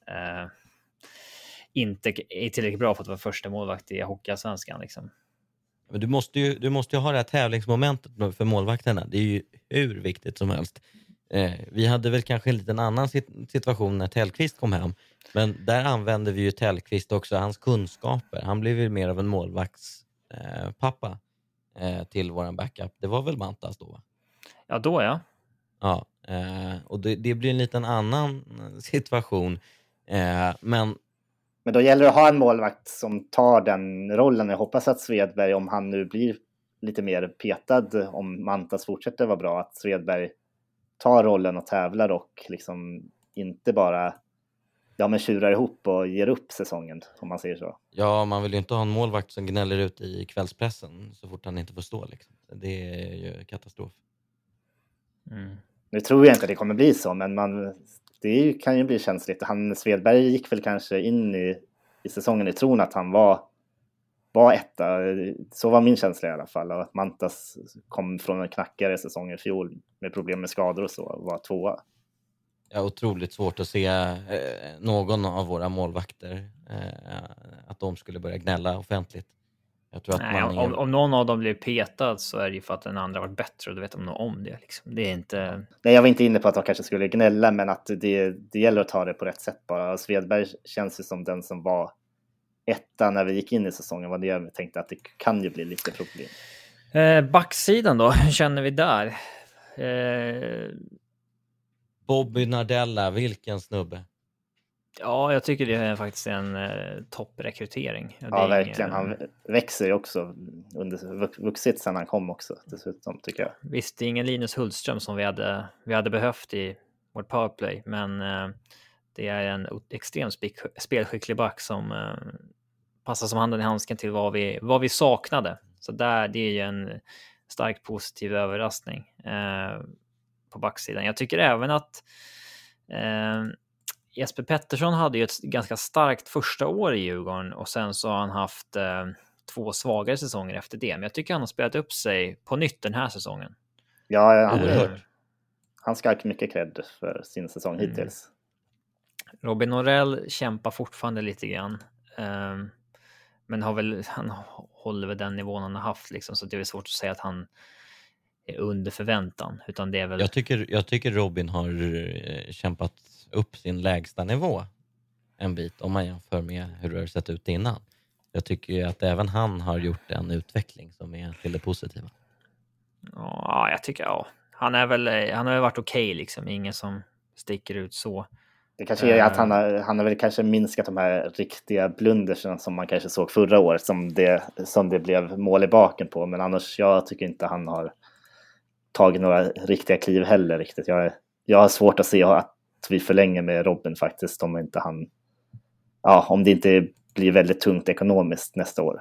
inte är tillräckligt bra för att vara första målvakt i Hockeyallsvenskan liksom. Men du måste ju ha det här tävlingsmomentet för målvakterna. Det är ju hur viktigt som helst. Vi hade väl kanske en liten annan situation när Tellqvist kom hem. Men där använde vi ju Tellqvist också, hans kunskaper. Han blev ju mer av en målvaktspappa till våran backup. Det var väl Mantas då, va? Ja, då ja. Ja, och det blir en liten annan situation. Men då gäller det att ha en målvakt som tar den rollen. Jag hoppas att Svedberg, om han nu blir lite mer petad, om Mantas fortsätter vara bra, att Svedberg tar rollen och tävlar och liksom inte bara tjurar ihop och ger upp säsongen, om man säger så. Ja, man vill ju inte ha en målvakt som gnäller ut i kvällspressen så fort han inte får stå. Liksom. Det är ju katastrof. Nu tror jag inte det kommer bli så, men kan ju bli känsligt. Svedberg gick väl kanske in i säsongen i tron att han var etta. Så var min känsla i alla fall. Och att Mantas kom från en knackare säsong i fjol med problem med skador och så, och var tvåa. Ja, otroligt svårt att se någon av våra målvakter att de skulle börja gnälla offentligt. Jag tror att om någon av dem blir petad så är det ju för att den andra varit bättre, och då vet de nog om det. Liksom. Det är inte... Nej, jag var inte inne på att de kanske skulle gnälla, men att det gäller att ta det på rätt sätt bara. Och Svedberg känns ju som den som var etta när vi gick in i säsongen. Var det jag tänkte att det kan ju bli lite problem. Backsidan då, hur känner vi där? Bobby Nardella, vilken snubbe. Ja, jag tycker det är faktiskt en topprekrytering. Ja, verkligen. Han växer ju också vuxit sedan han kom också, dessutom, tycker jag. Visst, det är ingen Linus Hultström som vi hade behövt i vårt powerplay, men det är en extremt spelskicklig back som passar som handen i handsken till vad vi saknade. Så det är ju en starkt positiv överraskning på backsidan. Jag tycker även att Jesper Pettersson hade ju ett ganska starkt första år i Djurgården, och sen så har han haft 2 svagare säsonger efter det. Men jag tycker han har spelat upp sig på nytt den här säsongen. Ja, han ska ha mycket cred för sin säsong hittills. Robin Norell kämpar fortfarande lite grann. Men han håller väl den nivån han har haft liksom, så det är väl svårt att säga att han är under förväntan, utan det är väl... Jag tycker Robin har kämpat upp sin lägsta nivå en bit om man jämför med hur det har sett ut innan. Jag tycker att även han har gjort en utveckling som är till det positiva. Ja, jag tycker han har väl varit okej liksom, ingen som sticker ut så. Det kanske är att han har väl kanske minskat de här riktiga blundersen som man kanske såg förra året, som det blev mål i baken på, men annars jag tycker inte han har tagit några riktiga kliv heller riktigt. Jag har svårt att se att vi förlänger med Robin faktiskt, om det inte blir väldigt tungt ekonomiskt nästa år.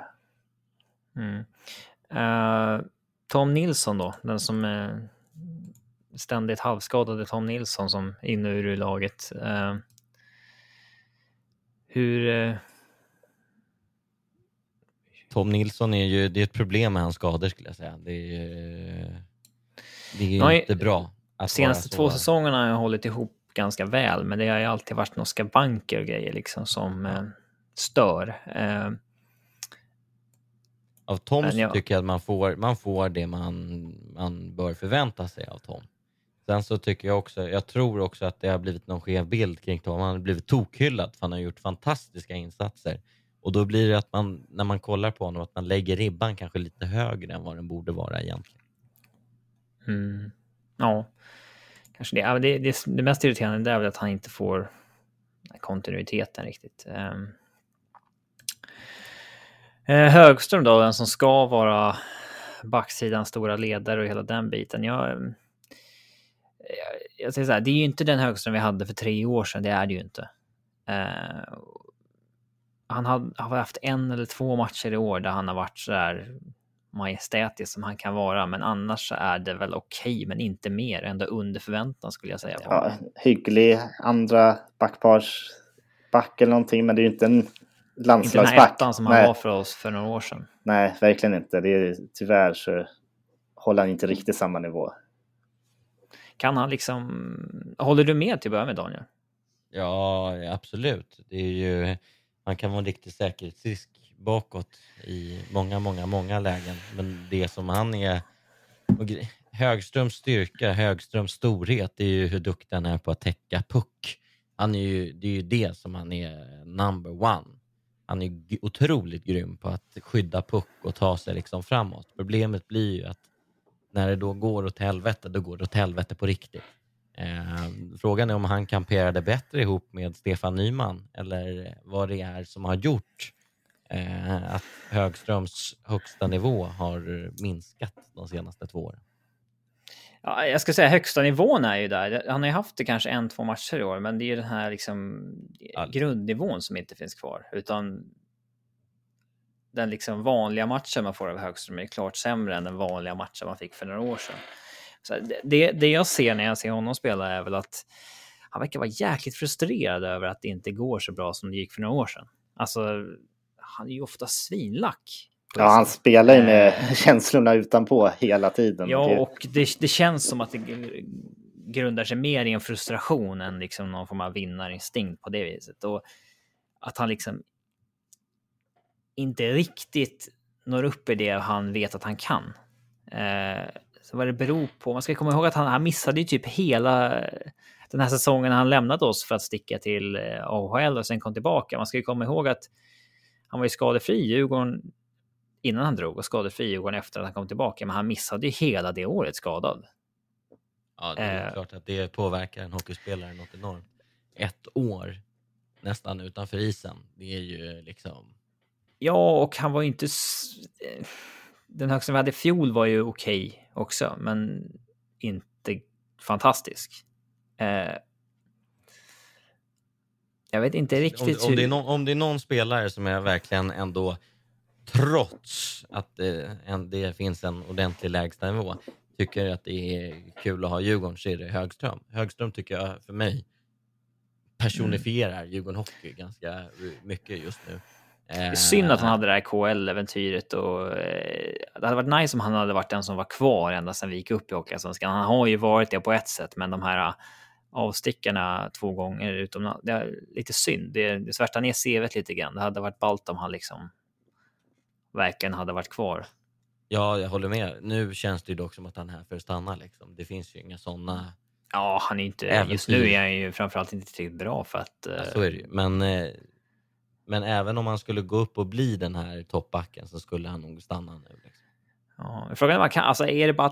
Tom Nilsson då, den som är ständigt halvskadade Tom Nilsson som är inne ur laget. Tom Nilsson det är ett problem med hans skador, skulle jag säga. Det är ju inte bra. Senaste 2 säsongerna har jag hållit ihop ganska väl, men det har ju alltid varit några skavanker och grejer liksom som stör. Av Tom tycker jag att man får det man bör förvänta sig av Tom. Sen så tycker jag tror också att det har blivit någon skev bild kring Tom. Han har blivit tokhyllad för han har gjort fantastiska insatser. Och då blir det att när man kollar på honom, att man lägger ribban kanske lite högre än vad den borde vara egentligen. Ja, kanske det. Det mest irriterande är väl att han inte får kontinuiteten riktigt. Högström då, den som ska vara backsidan stora ledare och hela den biten. Jag säger så här, det är ju inte den Högström vi hade för 3 år sedan, det är det ju inte. Han har haft 1 eller 2 matcher i år där han har varit så där majestätisk som han kan vara, men annars så är det väl okej, men inte mer, ända under förväntan skulle jag säga. Ja, hygglig andra backpars mittback eller någonting, men det är ju inte en landslagsback. Inte den här ettan som han var för oss för några år sedan. Nej, verkligen inte. Det är, tyvärr så håller han inte riktigt samma nivå. Kan han liksom... Håller du med till att börja med, Daniel? Ja, absolut. Det är ju... Man kan vara en riktig säkerhetsrisk bakåt i många lägen. Men det som han är... Högströms styrka, Högströms storhet, det är ju hur duktig han är på att täcka puck. Det är ju det som han är number one. Han är otroligt grym på att skydda puck och ta sig liksom framåt. Problemet blir ju att när det då går åt helvete, då går det åt helvete på riktigt. Frågan är om han kan pera det bättre ihop med Stefan Nyman, eller vad det är som har gjort att Högströms högsta nivå har minskat de senaste 2 åren. Ja, jag ska säga högsta nivån är ju där. Han har ju haft det kanske 1-2 matcher i år, men det är ju den här liksom grundnivån som inte finns kvar, utan den liksom vanliga matchen man får av Högström är klart sämre än den vanliga matchen man fick för några år sedan. Så det jag ser när jag ser honom spela är väl att han verkar vara jäkligt frustrerad över att det inte går så bra som det gick för några år sedan. Alltså, han är ju ofta svinlack. Ja, han spelar ju med känslorna utanpå hela tiden. Ja, och det känns som att det grundar sig mer i en frustration än liksom någon form av vinnarinstinkt på det viset. Och att han liksom inte riktigt når upp i det han vet att han kan. Så vad det beror på. Man ska komma ihåg att han missade ju typ hela den här säsongen han lämnade oss för att sticka till AHL och sen kom tillbaka. Man ska ju komma ihåg att han var ju skadefri i Djurgården innan han drog och skadefri i Djurgården efter att han kom tillbaka. Men han missade ju hela det året skadad. Ja, det är klart att det påverkar en hockeyspelare något enormt. 1 år nästan utanför isen. Det är ju liksom... Ja, och han var ju inte... Den högsta vi hade i fjol var ju okej också, men inte fantastisk. Jag vet inte riktigt om det är någon spelare som är verkligen ändå, trots att det finns en ordentlig lägsta nivå, tycker att det är kul att ha Djurgården, så är det Högström. Högström tycker jag för mig personifierar Djurgården hockey ganska mycket just nu. Det är synd att han hade det här KL-äventyret och det hade varit nice om han hade varit den som var kvar ända sedan vi gick upp i Hockeyallsvenskan. Han har ju varit det på ett sätt, men de här avstickarna 2 gånger utomlands, det är lite synd. Det svärtar ner CV:t lite grann. Det hade varit ballt om han liksom verkligen hade varit kvar. Ja, jag håller med. Nu känns det ju dock som att han är här för att stanna liksom. Det finns ju inga sådana... Ja, han är inte... Äventyr. Just nu är han ju framförallt inte tillräckligt bra för att... Ja, så är det ju. Men även om han skulle gå upp och bli den här toppbacken så skulle han nog stanna nu. Liksom. Ja, frågan är, alltså, är det bara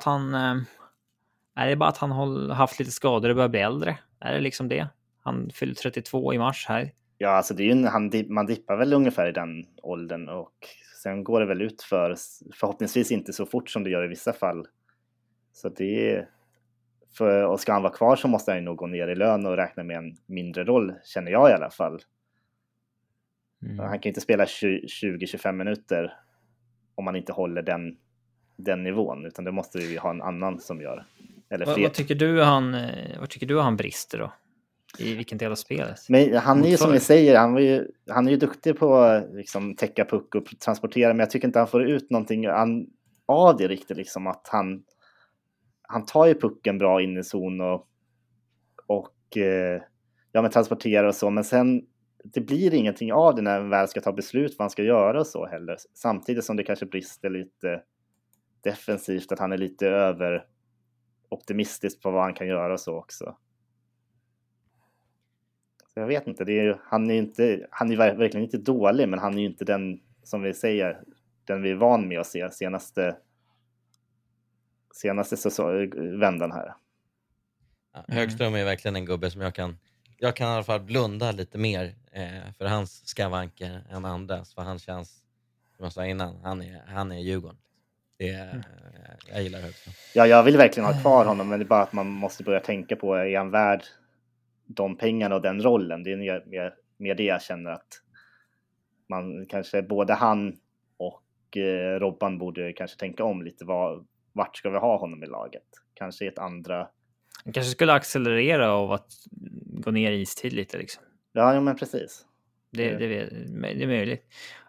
att han har haft lite skador och börjar bli äldre? Är det liksom det? Han fyller 32 i mars här. Ja, alltså det är ju man dippar väl ungefär i den åldern och sen går det väl ut förhoppningsvis inte så fort som det gör i vissa fall. Så det är... Och ska han vara kvar så måste han nog gå ner i lön och räkna med en mindre roll, känner jag i alla fall. Han kan inte spela 20-25 minuter om man inte håller den nivån, utan det måste vi ha en annan som gör. Eller vad tycker du han brister då? I vilken del av spelet? Men han är ju som vi säger, han är ju duktig på att liksom täcka puck och transportera, men jag tycker inte han får ut någonting av det riktigt, liksom att han tar ju pucken bra in i zon och men transporterar och så, men sen det blir ingenting av det när han väl ska ta beslut vad han ska göra och så heller. Samtidigt som det kanske brister lite defensivt, att han är lite över optimistisk på vad han kan göra och så också. Så jag vet inte, han är verkligen inte dålig, men han är ju inte den, som vi säger, den vi är van med att se senaste vändan här. Ja, Högström är verkligen en gubbe som jag kan i alla fall blunda lite mer för hans skavanker än andras, för han känns, som jag sa innan, han är Djurgården. Jag gillar Högström. Ja, jag vill verkligen ha kvar honom, men det är bara att man måste börja tänka på, är han värd de pengarna och den rollen? Det är mer det jag känner, att man kanske, både han och Robban borde kanske tänka om lite, vart ska vi ha honom i laget? Kanske i ett andra... Han kanske skulle accelerera av att gå ner i istid lite liksom. Ja, men precis. Det är möjligt.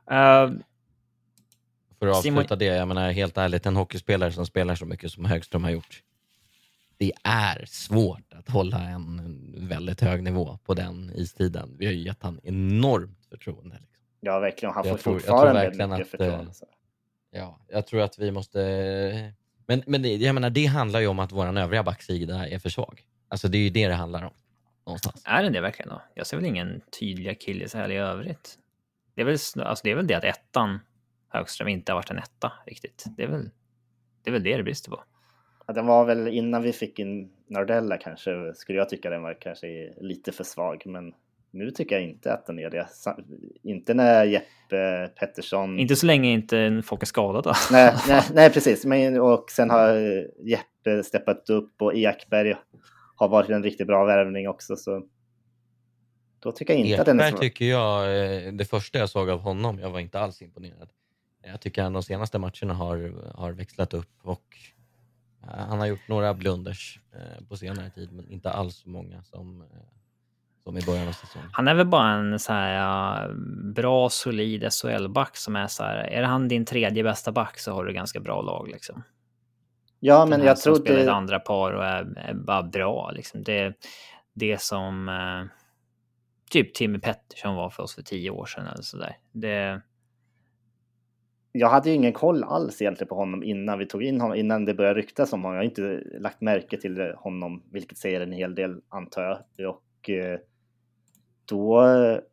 För att avsluta det, jag menar helt ärligt, en hockeyspelare som spelar så mycket som Högström har gjort, det är svårt att hålla en väldigt hög nivå på den istiden. Vi har ju gett han enormt förtroende. Liksom. Ja, verkligen. Han får fortfarande mycket förtroende. Ja, jag tror att vi måste... Men jag menar, det handlar ju om att våran övriga backsida är för svag. Alltså det är ju det handlar om. Någonstans. Är det verkligen då? Jag ser väl ingen tydliga kille så här i övrigt. Det är väl det att ettan Högström inte har varit en etta riktigt. Det är väl det brister på. Ja, det var väl innan vi fick in Nardella kanske, skulle jag tycka den var kanske lite för svag, men nu tycker jag inte att den är det. Inte när Jeppe Pettersson... Inte så länge inte folk är skadade. Nej, precis. Och sen har Jeppe steppat upp och Ekberg har varit en riktigt bra värvning också, så då tycker jag inte Ekberg att den är så... tycker jag, det första jag såg av honom, jag var inte alls imponerad. Jag tycker att de senaste matcherna har växlat upp och han har gjort några blunders på senare tid, men inte alls så många som i början av säsongen. Han är väl bara en så här bra, solid SHL-back som är så här, är han din tredje bästa back så har du ganska bra lag liksom. Ja, men jag tror spelar ett andra par och är bara bra liksom. Det som typ Timmy Pettersson var för oss för 10 år sedan eller sådär. Jag hade ju ingen koll alls egentligen på honom innan vi tog in honom, innan det började ryktas om honom. Jag har inte lagt märke till honom, vilket säger en hel del antar jag. Och då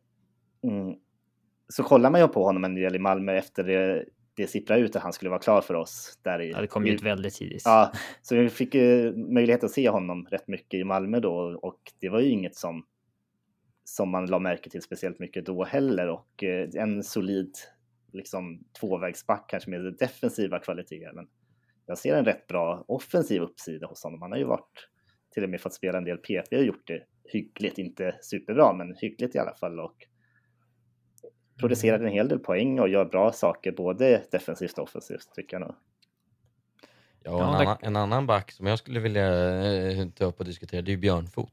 så kollar man ju på honom en del i Malmö efter det sipprade ut att han skulle vara klar för oss. Det kom ju ut väldigt tidigt. Ja, så vi fick möjlighet att se honom rätt mycket i Malmö då, och det var ju inget som man la märke till speciellt mycket då heller, och en solid liksom tvåvägsback kanske med defensiva kvaliteter, men jag ser en rätt bra offensiv uppsida hos honom. Han har ju varit till och med fått spela en del PP och gjort det hyggligt, inte superbra men hyggligt i alla fall, och producerat en hel del poäng och gör bra saker både defensivt och offensivt tycker jag nog. Ja, en annan back som jag skulle vilja ta upp och diskutera, det är ju Björnfot.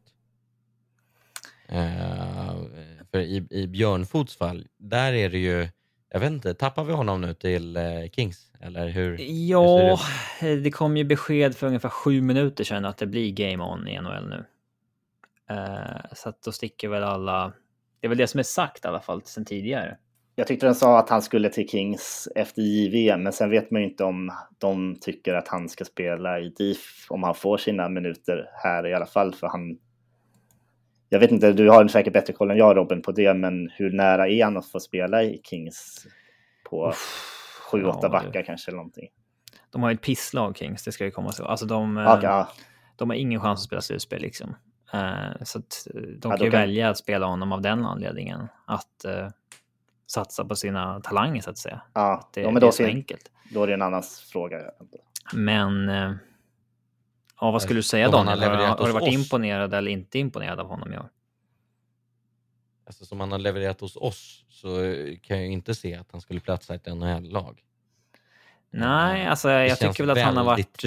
För i Björnfots fall, där är det ju, jag vet inte, tappar vi honom nu till Kings? Eller hur? Ja, det kom ju besked för ungefär 7 minuter sedan att det blir game on i NHL nu. Så att då sticker väl alla, det är väl det som är sagt i alla fall sedan tidigare. Jag tyckte den sa att han skulle till Kings efter JVM, men sen vet man ju inte om de tycker att han ska spela i DIF, om han får sina minuter här i alla fall, för han, jag vet inte, du har säkert bättre koll än jag Robin på det, men hur nära är han att få spela i Kings på 7-8 backar kanske eller någonting? De har ju ett pisslag Kings, det ska ju komma så. Alltså de har ingen chans att spela slutspel liksom. Så att de kan ju välja att spela honom av den anledningen, att satsa på sina talanger så att säga. Ja, men då är så enkelt. Då är det en annan fråga. Men vad skulle du säga då? Har du varit imponerad eller inte imponerad av honom i år? Alltså som han har levererat hos oss så kan jag ju inte se att han skulle platsa i ett NHL-lag. Nej, alltså jag tycker väl att han har varit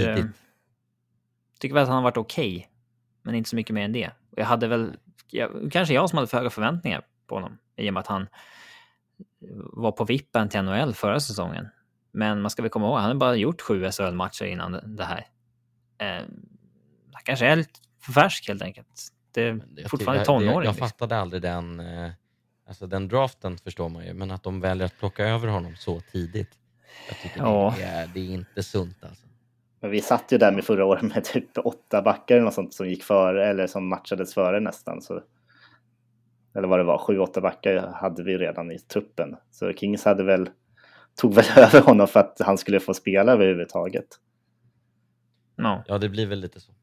okej, men inte så mycket mer än det. Och jag hade väl kanske jag som hade för höga förväntningar på honom i och med att han var på vippen till NHL förra säsongen. Men man ska väl komma ihåg, han har bara gjort 7 SHL-matcher innan det här. Han kanske är lite för färsk helt enkelt. Det är fortfarande tonåring. Jag fattade aldrig den, alltså den draften förstår man ju, men att de väljer att plocka över honom så tidigt. Jag tycker det är inte sunt alltså. Men vi satt ju där med förra året med typ 8 backar eller något sånt som gick före, eller som matchades före nästan. Så, eller vad det var, 7-8 backar hade vi redan i truppen. Så Kings tog väl över honom för att han skulle få spela överhuvudtaget. No. Ja, det blir väl lite så.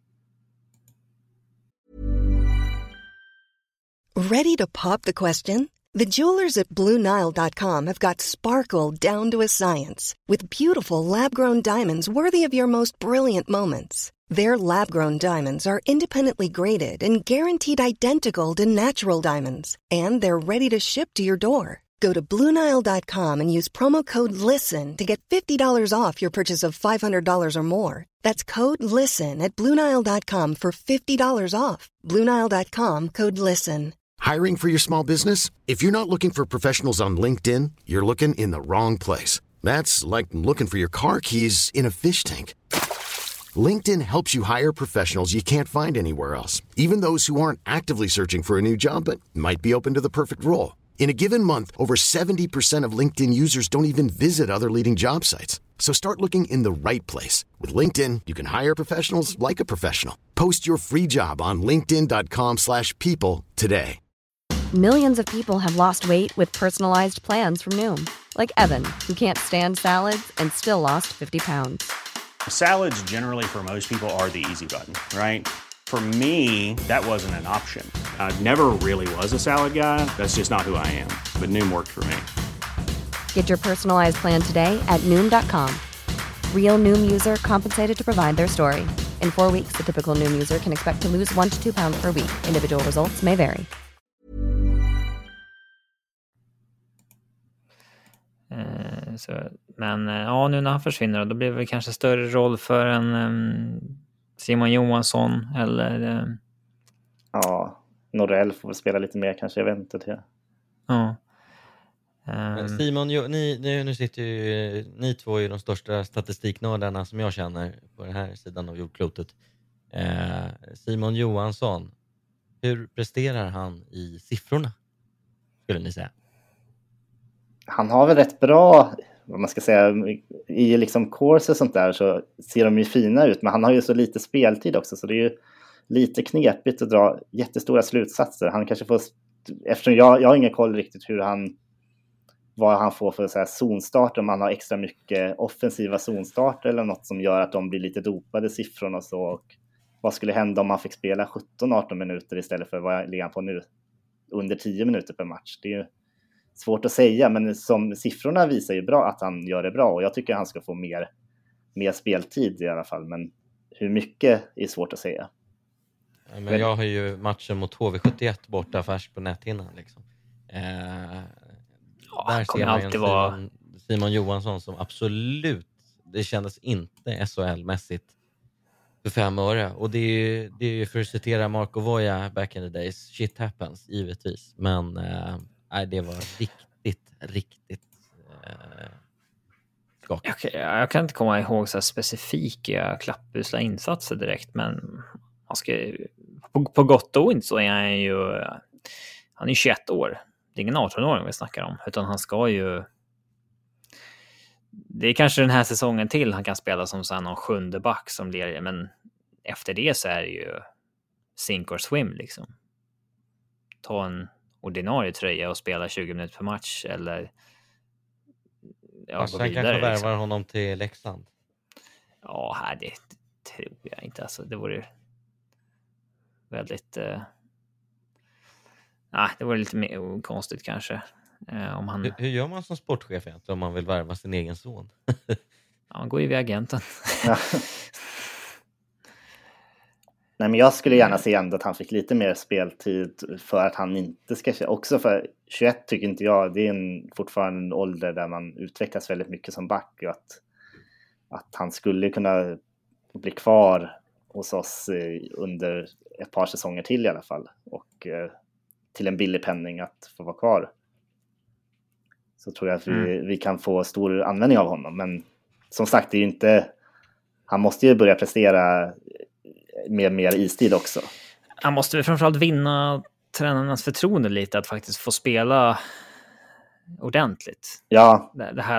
Ready to pop the question? The jewelers at BlueNile.com have got sparkle down to a science with beautiful lab-grown diamonds worthy of your most brilliant moments. Their lab-grown diamonds are independently graded and guaranteed identical to natural diamonds, and they're ready to ship to your door. Go to BlueNile.com and use promo code LISTEN to get $50 off your purchase of $500 or more. That's code LISTEN at BlueNile.com for $50 off. BlueNile.com, code LISTEN. Hiring for your small business? If you're not looking for professionals on LinkedIn, you're looking in the wrong place. That's like looking for your car keys in a fish tank. LinkedIn helps you hire professionals you can't find anywhere else, even those who aren't actively searching for a new job but might be open to the perfect role. In a given month, over 70% of LinkedIn users don't even visit other leading job sites. So start looking in the right place. With LinkedIn, you can hire professionals like a professional. Post your free job on linkedin.com/people today. Millions of people have lost weight with personalized plans from Noom. Like Evan, who can't stand salads and still lost 50 pounds. Salads generally for most people are the easy button, right? For me, that wasn't an option. I never really was a salad guy. That's just not who I am. But Noom worked for me. Get your personalized plan today at Noom.com. Real Noom user compensated to provide their story. In 4 weeks, the typical Noom user can expect to lose 1 to 2 pounds per week. Individual results may vary. Men ja, nu när han försvinner då blir det väl kanske större roll för en Simon Johansson eller ja, Norell får väl spela lite mer kanske, jag vet inte det. Ja. Simon, nu sitter ju ni två är de största statistiknördarna som jag känner på den här sidan av jordklotet. Simon Johansson, hur presterar han i siffrorna skulle ni säga? Han har väl rätt bra, vad man ska säga, i liksom course och sånt där så ser de ju fina ut, men han har ju så lite speltid också så det är ju lite knepigt att dra jättestora slutsatser. Han kanske får, eftersom jag har ingen koll riktigt vad han får för så här zonstart, om han har extra mycket offensiva zonstarter eller något som gör att de blir lite dopade siffrorna och så, och vad skulle hända om man fick spela 17-18 minuter istället för vad jag ligger på nu, under 10 minuter per match. Det är ju svårt att säga, men som siffrorna visar ju bra att han gör det bra och jag tycker han ska få mer speltid i alla fall, men hur mycket är svårt att säga. Ja, men jag har ju matchen mot HV71 borta färskt på näthinnan liksom. Där ser man ju Simon Johansson som absolut, det kändes inte SHL-mässigt för 5 öre. Och det är ju för att citera Marco Voja back in the days, shit happens, givetvis. Men det var riktigt skakigt. Jag kan inte komma ihåg så här specifika klappusla insatser direkt, men man ska, på gott och ont så är han är 21 år. Det är ingen 18-åring vi snackar om, utan han ska ju, det är kanske den här säsongen till han kan spela som så här någon 7:e back som ler, men efter det så är det ju sink or swim liksom. Ta en ordinarie tröja och spela 20 minuter per match eller gå vidare. Kanske värvar honom till Leksand. Ja, det tror jag inte. Alltså, det vore väldigt det var lite mer konstigt kanske. Om han... Hur gör man som sportchef egentligen om man vill värva sin egen son? Han går ju via agenten. Nej, men jag skulle gärna se ändå att han fick lite mer speltid för att han inte ska... Också för 21 tycker inte jag, det är fortfarande en ålder där man utvecklas väldigt mycket som back. Och att han skulle kunna bli kvar hos oss under ett par säsonger till i alla fall. Och till en billig penning att få vara kvar. Så tror jag att vi kan få stor användning av honom. Men som sagt, det är ju inte... Han måste ju börja prestera med mer istid också. Han måste väl framförallt vinna tränarnas förtroende lite, att faktiskt få spela ordentligt. Ja. Det här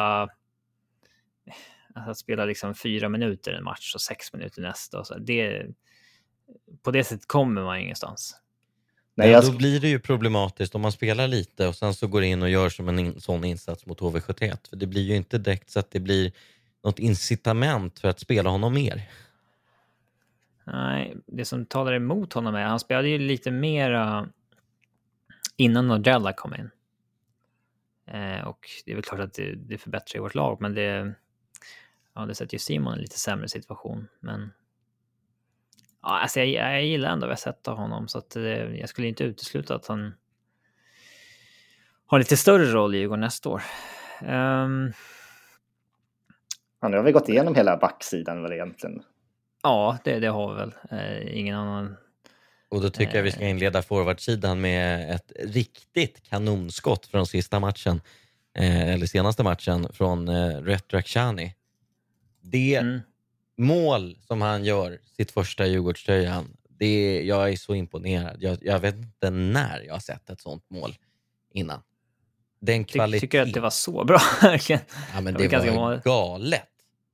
att spela liksom 4 minuter en match och 6 minuter nästa. Och så. På det sättet kommer man ingenstans. Nej, då blir det ju problematiskt om man spelar lite och sen så går in och gör som en sån insats mot HV71. För det blir ju inte direkt så att det blir något incitament för att spela honom mer. Nej, det som talar emot honom är han spelade ju lite mer innan Nordella kom in. Och det är väl klart att det förbättrar i vårt lag, men det sätter ju Simon i en lite sämre situation. Men ja, alltså jag gillar ändå att sätta honom, så att jag skulle inte utesluta att han har lite större roll i Djurgården nästa år. Nu har vi gått igenom hela backsidan väl egentligen. Ja, det har vi väl. Ingen annan Och då tycker jag vi ska inleda forwardsidan med ett riktigt kanonskott från sista matchen. Eller senaste matchen från Rhett Rakhshani. Det mål som han gör, sitt första Djurgårdströjan, jag är så imponerad. Jag vet inte när jag har sett ett sånt mål innan. Den kvalitet. Tycker jag att det var så bra? Ja, men det var galet.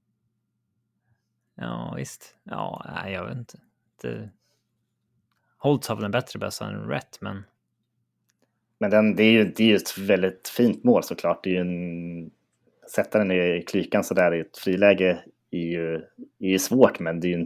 Ja, visst. Ja, nej, jag vet inte. Holtz har väl en bättre bästa än Rhett, men... Men det är ju ett väldigt fint mål såklart. Det är ju sätta den i klykan så där i ett friläge är ju svårt, men det är ju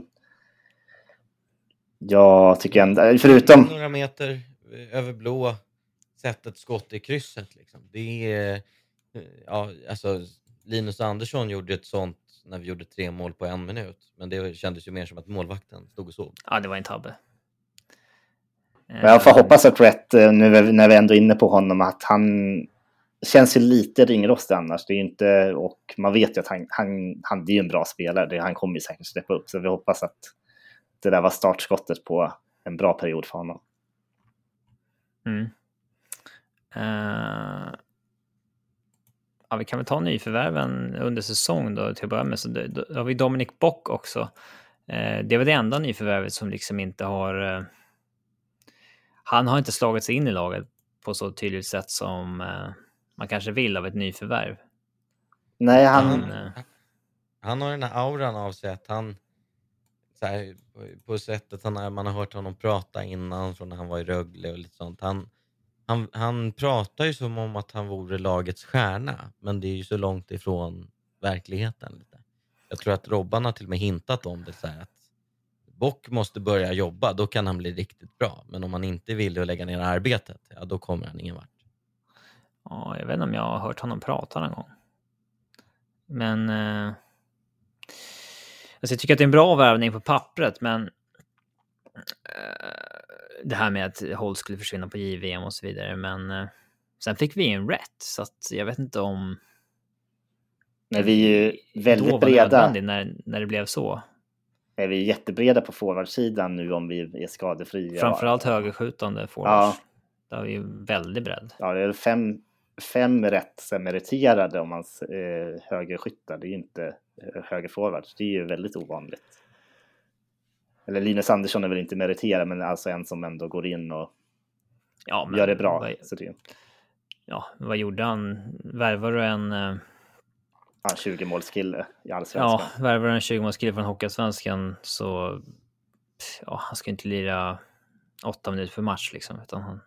jag tycker ändå, förutom... Några meter över blå, sätta ett skott i krysset liksom. Det är... Ja, alltså Linus Andersson gjorde ett sånt när vi gjorde 3 mål på 1 minut. Men det kändes ju mer som att målvakten stod och sov. Ja, det var en tabbe. Men jag får hoppas att Rhett, nu när vi ändå är inne på honom, att han känns ju lite ringrostig annars. Det är inte, och man vet ju att han är ju en bra spelare. Han kommer ju säkert släppa upp. Så vi hoppas att det där var startskottet på en bra period för honom. Ja, vi kan väl ta nyförvärven under säsong då till att börja med. Så då har vi Dominic Bock också. Det är väl det enda nyförvärvet som liksom inte har... Han har inte slagit sig in i laget på så tydligt sätt som man kanske vill av ett nyförvärv. Nej, han har den här auran av sig att han... Så här, på sättet man har hört honom prata innan från när han var i Rögle och lite sånt. Han pratar ju som om att han vore lagets stjärna, men det är ju så långt ifrån verkligheten lite. Jag tror att Robban har till och med hintat om det så här, att Bock måste börja jobba, då kan han bli riktigt bra. Men om han inte vill att lägga ner arbetet, ja, då kommer han ingen vart. Ja, jag vet inte om jag har hört honom prata någon gång. Men alltså jag tycker att det är en bra värvning på pappret, men det här med att Holtz skulle försvinna på JVM och så vidare, men sen fick vi en rätt, så att jag vet inte om... Men vi är ju väldigt breda när det blev så. Är vi jättebreda på forwardsidan nu om vi är skadefria. Framförallt högerskjutande forwards. Ja. Det är ju väldigt bredd. Ja, det är 5 rätt meriterade om man högerskyttar. Det är ju inte högerforwards. Det är ju väldigt ovanligt. Eller Linus Andersson är väl inte meriterad, men alltså en som ändå går in och gör det bra. Vad gjorde han? Värvar du en... 20-målskille i Allsvenskan. Ja, värvar en 20-målskille från Hockeyallsvenskan, så han ska inte lira 8 minuter för match liksom, utan han...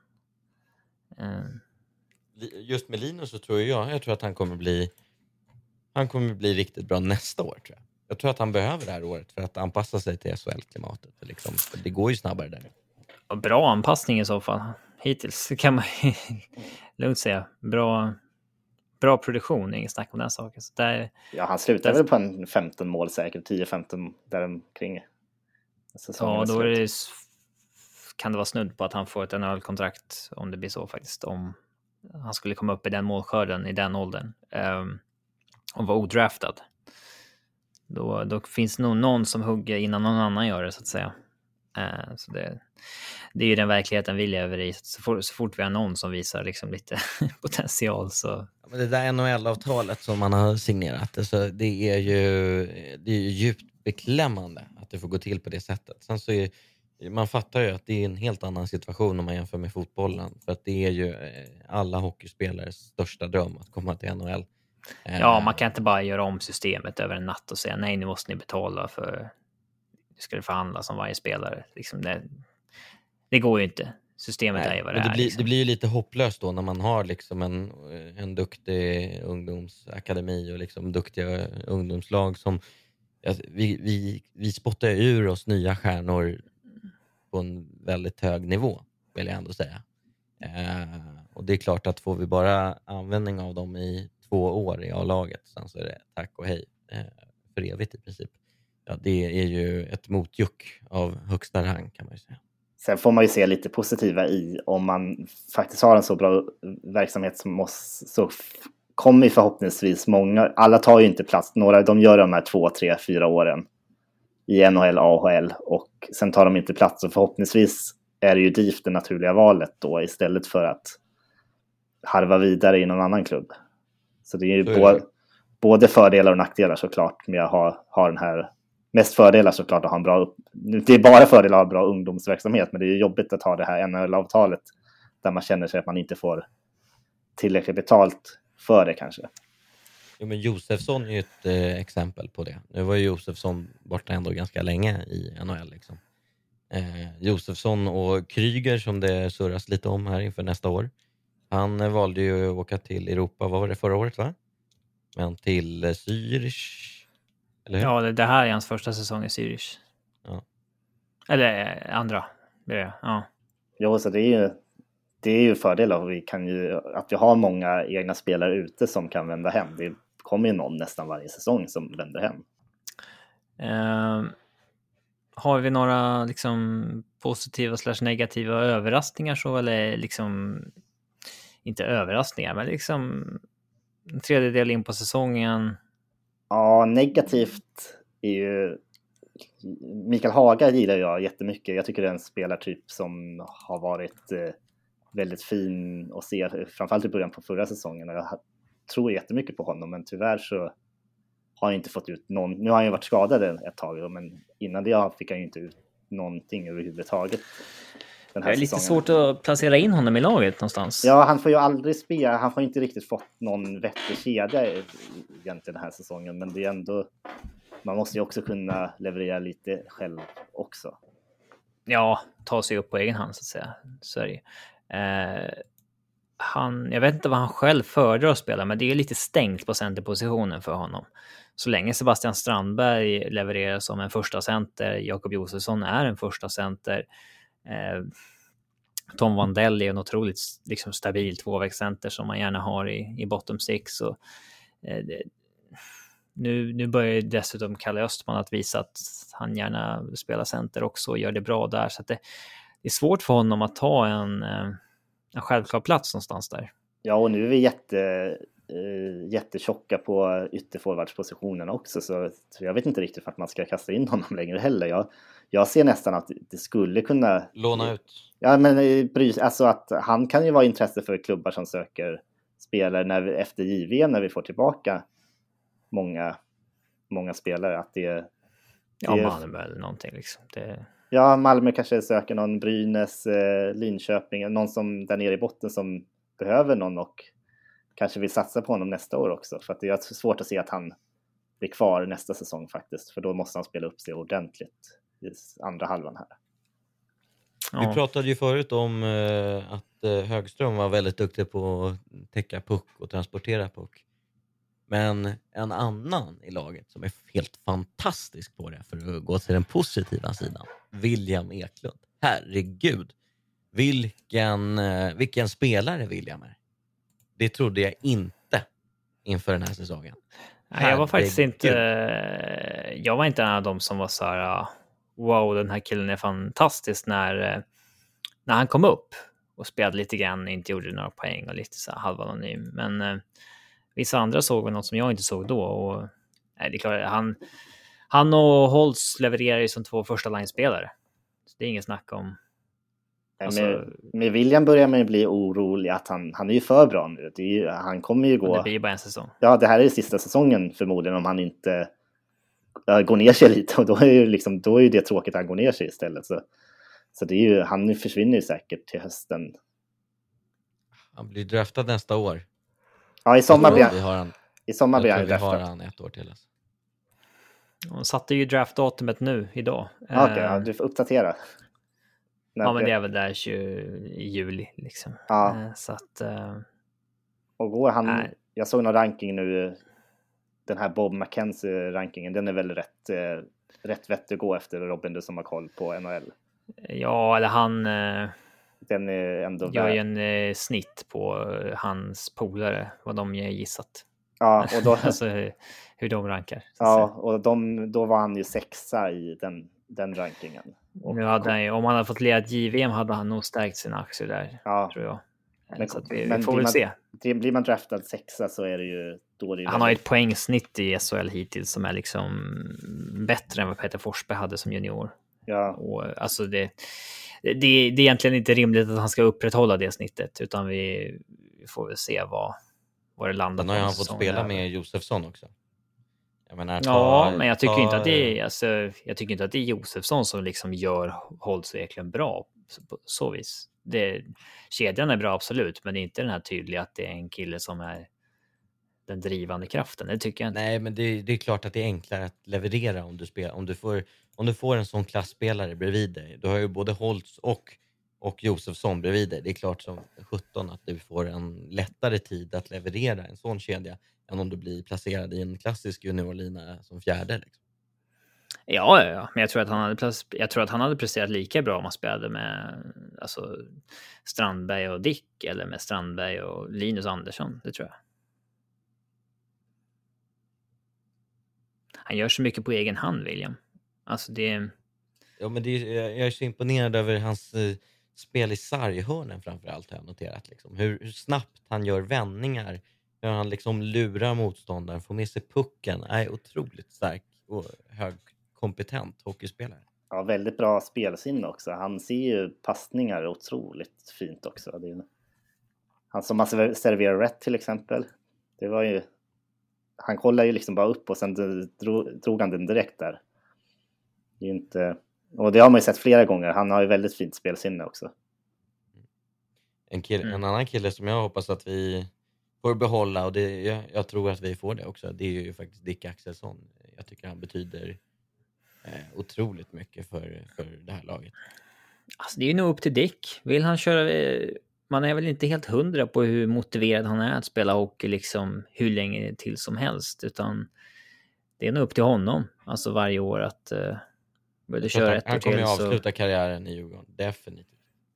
Just med Linus så tror jag tror att han kommer bli riktigt bra nästa år, tror jag. Jag tror att han behöver det här året för att anpassa sig till SHL-klimatet. Liksom. Det går ju snabbare där. Bra anpassning i så fall. Hittills kan man lugnt säga. Bra produktion, ingen snack om den saken. Så han slutar väl på en 15 mål säkert, 10-15 däromkring. Ja, då kan det vara snudd på att han får ett NHL-kontrakt om det blir så faktiskt. Om han skulle komma upp i den målskörden i den åldern och vara odraftad. Då finns nog någon som hugger innan någon annan gör det, så att säga. Så det är ju den verkligheten vi lever i. Så fort vi har någon som visar liksom lite potential så... Ja, men det där NHL-avtalet som man har signerat, alltså, det är ju djupt beklämmande att det får gå till på det sättet. Sen så man fattar ju att det är en helt annan situation om man jämför med fotbollen. För att det är ju alla hockeyspelares största dröm att komma till NHL. Ja, man kan inte bara göra om systemet över en natt och säga nej, nu måste ni betala för... Nu ska det förhandlas som varje spelare. Liksom det går ju inte. Systemet är ju vad det är. Det blir ju lite hopplöst då när man har liksom en duktig ungdomsakademi och liksom duktiga ungdomslag som... Vi spottar ur oss nya stjärnor på en väldigt hög nivå, vill jag ändå säga. Och det är klart att får vi bara användning av dem i 2 år i A-laget, sen så är det tack och hej för evigt i princip. Ja, det är ju ett motjuck av högsta rang, kan man ju säga. Sen får man ju se lite positiva i om man faktiskt har en så bra verksamhet så kommer förhoppningsvis många, alla tar ju inte plats, några de gör de här 2, 3, 4 åren i NHL, AHL och sen tar de inte plats, och förhoppningsvis är ju DIF det naturliga valet då istället för att harva vidare i någon annan klubb. Så det är ju både fördelar och nackdelar såklart med att ha den här, mest fördelar såklart att ha en bra, det är bara fördelar att ha bra ungdomsverksamhet, men det är ju jobbigt att ha det här NHL-avtalet där man känner sig att man inte får tillräckligt betalt för det kanske. Jo, men Josefsson är ju ett exempel på det. Nu var ju Josefsson borta ändå ganska länge i NHL liksom. Josefsson och Kryger som det surras lite om här inför nästa år. Han valde ju att åka till Europa, vad var det, förra året va? Men till Zürich, eller hur? Ja, det här är hans första säsong i Zürich. Ja. Eller andra, det är ja. Jo, så det är ju fördelar att vi har många egna spelare ute som kan vända hem. Det kommer ju någon nästan varje säsong som vänder hem. Har vi några liksom positiva / negativa överraskningar så, eller liksom inte överraskningar, men liksom en tredjedel in på säsongen? Ja, negativt är ju Mikael Haga gillar jag jättemycket. Jag tycker det är en spelartyp som har varit väldigt fin att se, framförallt i början på förra säsongen. Jag tror jättemycket på honom, men tyvärr så har han inte fått ut någon. Nu har han ju varit skadad ett tag, men innan det fick han ju inte ut någonting överhuvudtaget. Det är lite svårt att placera in honom i laget någonstans. Ja, han får ju aldrig spela. Han får inte riktigt fått någon vettig kedja egentligen den här säsongen, men det är ändå, man måste ju också kunna leverera lite själv också. Ja, ta sig upp på egen hand så att säga. Så är det. Jag vet inte vad han själv föredrar att spela, men det är lite stängt på centerpositionen för honom. Så länge Sebastian Strandberg levererar som en första center, Jakob Josefsson är en första center, Tom Wandell är en otroligt liksom stabil tvåvägscenter som man gärna har i bottom six. Och, nu börjar dessutom Kalle Östman att visa att han gärna spelar center också och gör det bra där. Så att det är svårt för honom att ta en självklar plats någonstans där. Ja, och nu är vi jättetjocka på ytterforwardspositionen också, så jag vet inte riktigt vart man ska kasta in honom längre heller. Jag ser nästan att det skulle kunna låna ut. Ja, men alltså att han kan ju vara intresse för klubbar som söker spelare efter JVM när vi får tillbaka många spelare, att det Malmö eller någonting liksom. Ja, Malmö kanske söker någon, Brynäs, Linköping, någon som där nere i botten som behöver någon och kanske vill satsa på honom nästa år också. För att det är svårt att se att han blir kvar nästa säsong faktiskt. För då måste han spela upp sig ordentligt i andra halvan här. Ja. Vi pratade ju förut om att Högström var väldigt duktig på att täcka puck och transportera puck. Men en annan i laget som är helt fantastisk på det, för att gå till den positiva sidan, William Eklund. Herregud, vilken spelare William är. Det trodde jag inte inför den här säsongen. Nej, jag var faktiskt inte... Jag var inte en av dem som var så här, wow, den här killen är fantastisk när han kom upp och spelade lite grann, inte gjorde några poäng och lite så här halvanonym. Men vissa andra såg väl något som jag inte såg då. Och, nej, det är klart, han och Holtz levererar ju som 2 första linespelare. Så det är inget snack om... Alltså, med William börjar man ju bli orolig att han är ju för bra nu. Han kommer ju gå... Det blir bara en säsong. Ja, det här är sista säsongen förmodligen om han inte går ner sig lite. Och då är ju det tråkigt att han går ner sig istället. Så det är ju, han försvinner ju säkert till hösten. Han blir draftad nästa år. Ja, i sommar blir han draftad. Har han 1 år till. Alltså. De satte ju draftdatumet nu, idag. Okej, du får uppdatera. Ja, men det är väl där i juli liksom. Ja. Så att... Och går han... Jag såg någon ranking nu. Den här Bob McKenzie-rankingen, den är väl rätt vettig att gå efter, Robin, du som har koll på NHL. Ja, eller han... Den är ändå gör ju en snitt på hans polare, vad de har gissat. Ja, och då... alltså hur de rankar. Ja, och då var han ju 6:a i den rankingen. Och nu om han hade fått leda JVM hade han nog stärkt sina aktier där, tror jag. Men, så att vi får väl se. Blir man draftad 6:a så är det ju... Han har ju ett poängsnitt i SHL hittills som är liksom bättre än vad Peter Forsberg hade som junior. Ja. Och alltså det det är egentligen inte rimligt att han ska upprätthålla det snittet, utan vi får väl se vad det landar på. Sen har han fått spela med Josefsson också. Jag menar, men jag tycker inte att det är, alltså, jag tycker inte att det är Josefsson som liksom gör Holtz egentligen bra på så vis. Kedjan är bra absolut, men det är inte den här tydliga att det är en kille som är den drivande kraften. Det tycker jag inte. Nej, men det är klart att det är enklare att leverera om du får en sån klassspelare bredvid dig. Du har ju både Holtz och Josefsson bredvid dig. Det är klart som 17 att du får en lättare tid att leverera en sån kedja än om du blir placerad i en klassisk juniorlina som fjärde. Liksom. Ja, men jag tror att han hade presterat lika bra om han spelade med alltså, Strandberg och Dick eller med Strandberg och Linus Andersson. Det tror jag. Han gör så mycket på egen hand, William. Alltså det... Ja, men jag är så imponerad över hans spel i sarghörnen framförallt, har jag noterat. Liksom. Hur snabbt han gör vändningar. Hur han liksom lurar motståndaren, får med sig pucken. Är otroligt stark och högkompetent hockeyspelare. Ja, väldigt bra spelsinne också. Han ser ju passningar otroligt fint också. Han som man serverar rätt till exempel. Det var ju... Han kollar ju liksom bara upp och sen drog han den direkt där. Det är inte... Och det har man ju sett flera gånger. Han har ju väldigt fint spelsinne också. En annan kille som jag hoppas att vi får behålla, och jag tror att vi får det också, det är ju faktiskt Dick Axelsson. Jag tycker han betyder otroligt mycket för det här laget. Alltså det är ju nog upp till Dick. Vill han köra... Man är väl inte helt 100 på hur motiverad han är att spela hockey liksom hur länge till som helst, utan det är nog upp till honom. Alltså varje år att börja köra ett år till. Han kommer ju avsluta karriären i Djurgården, definitivt.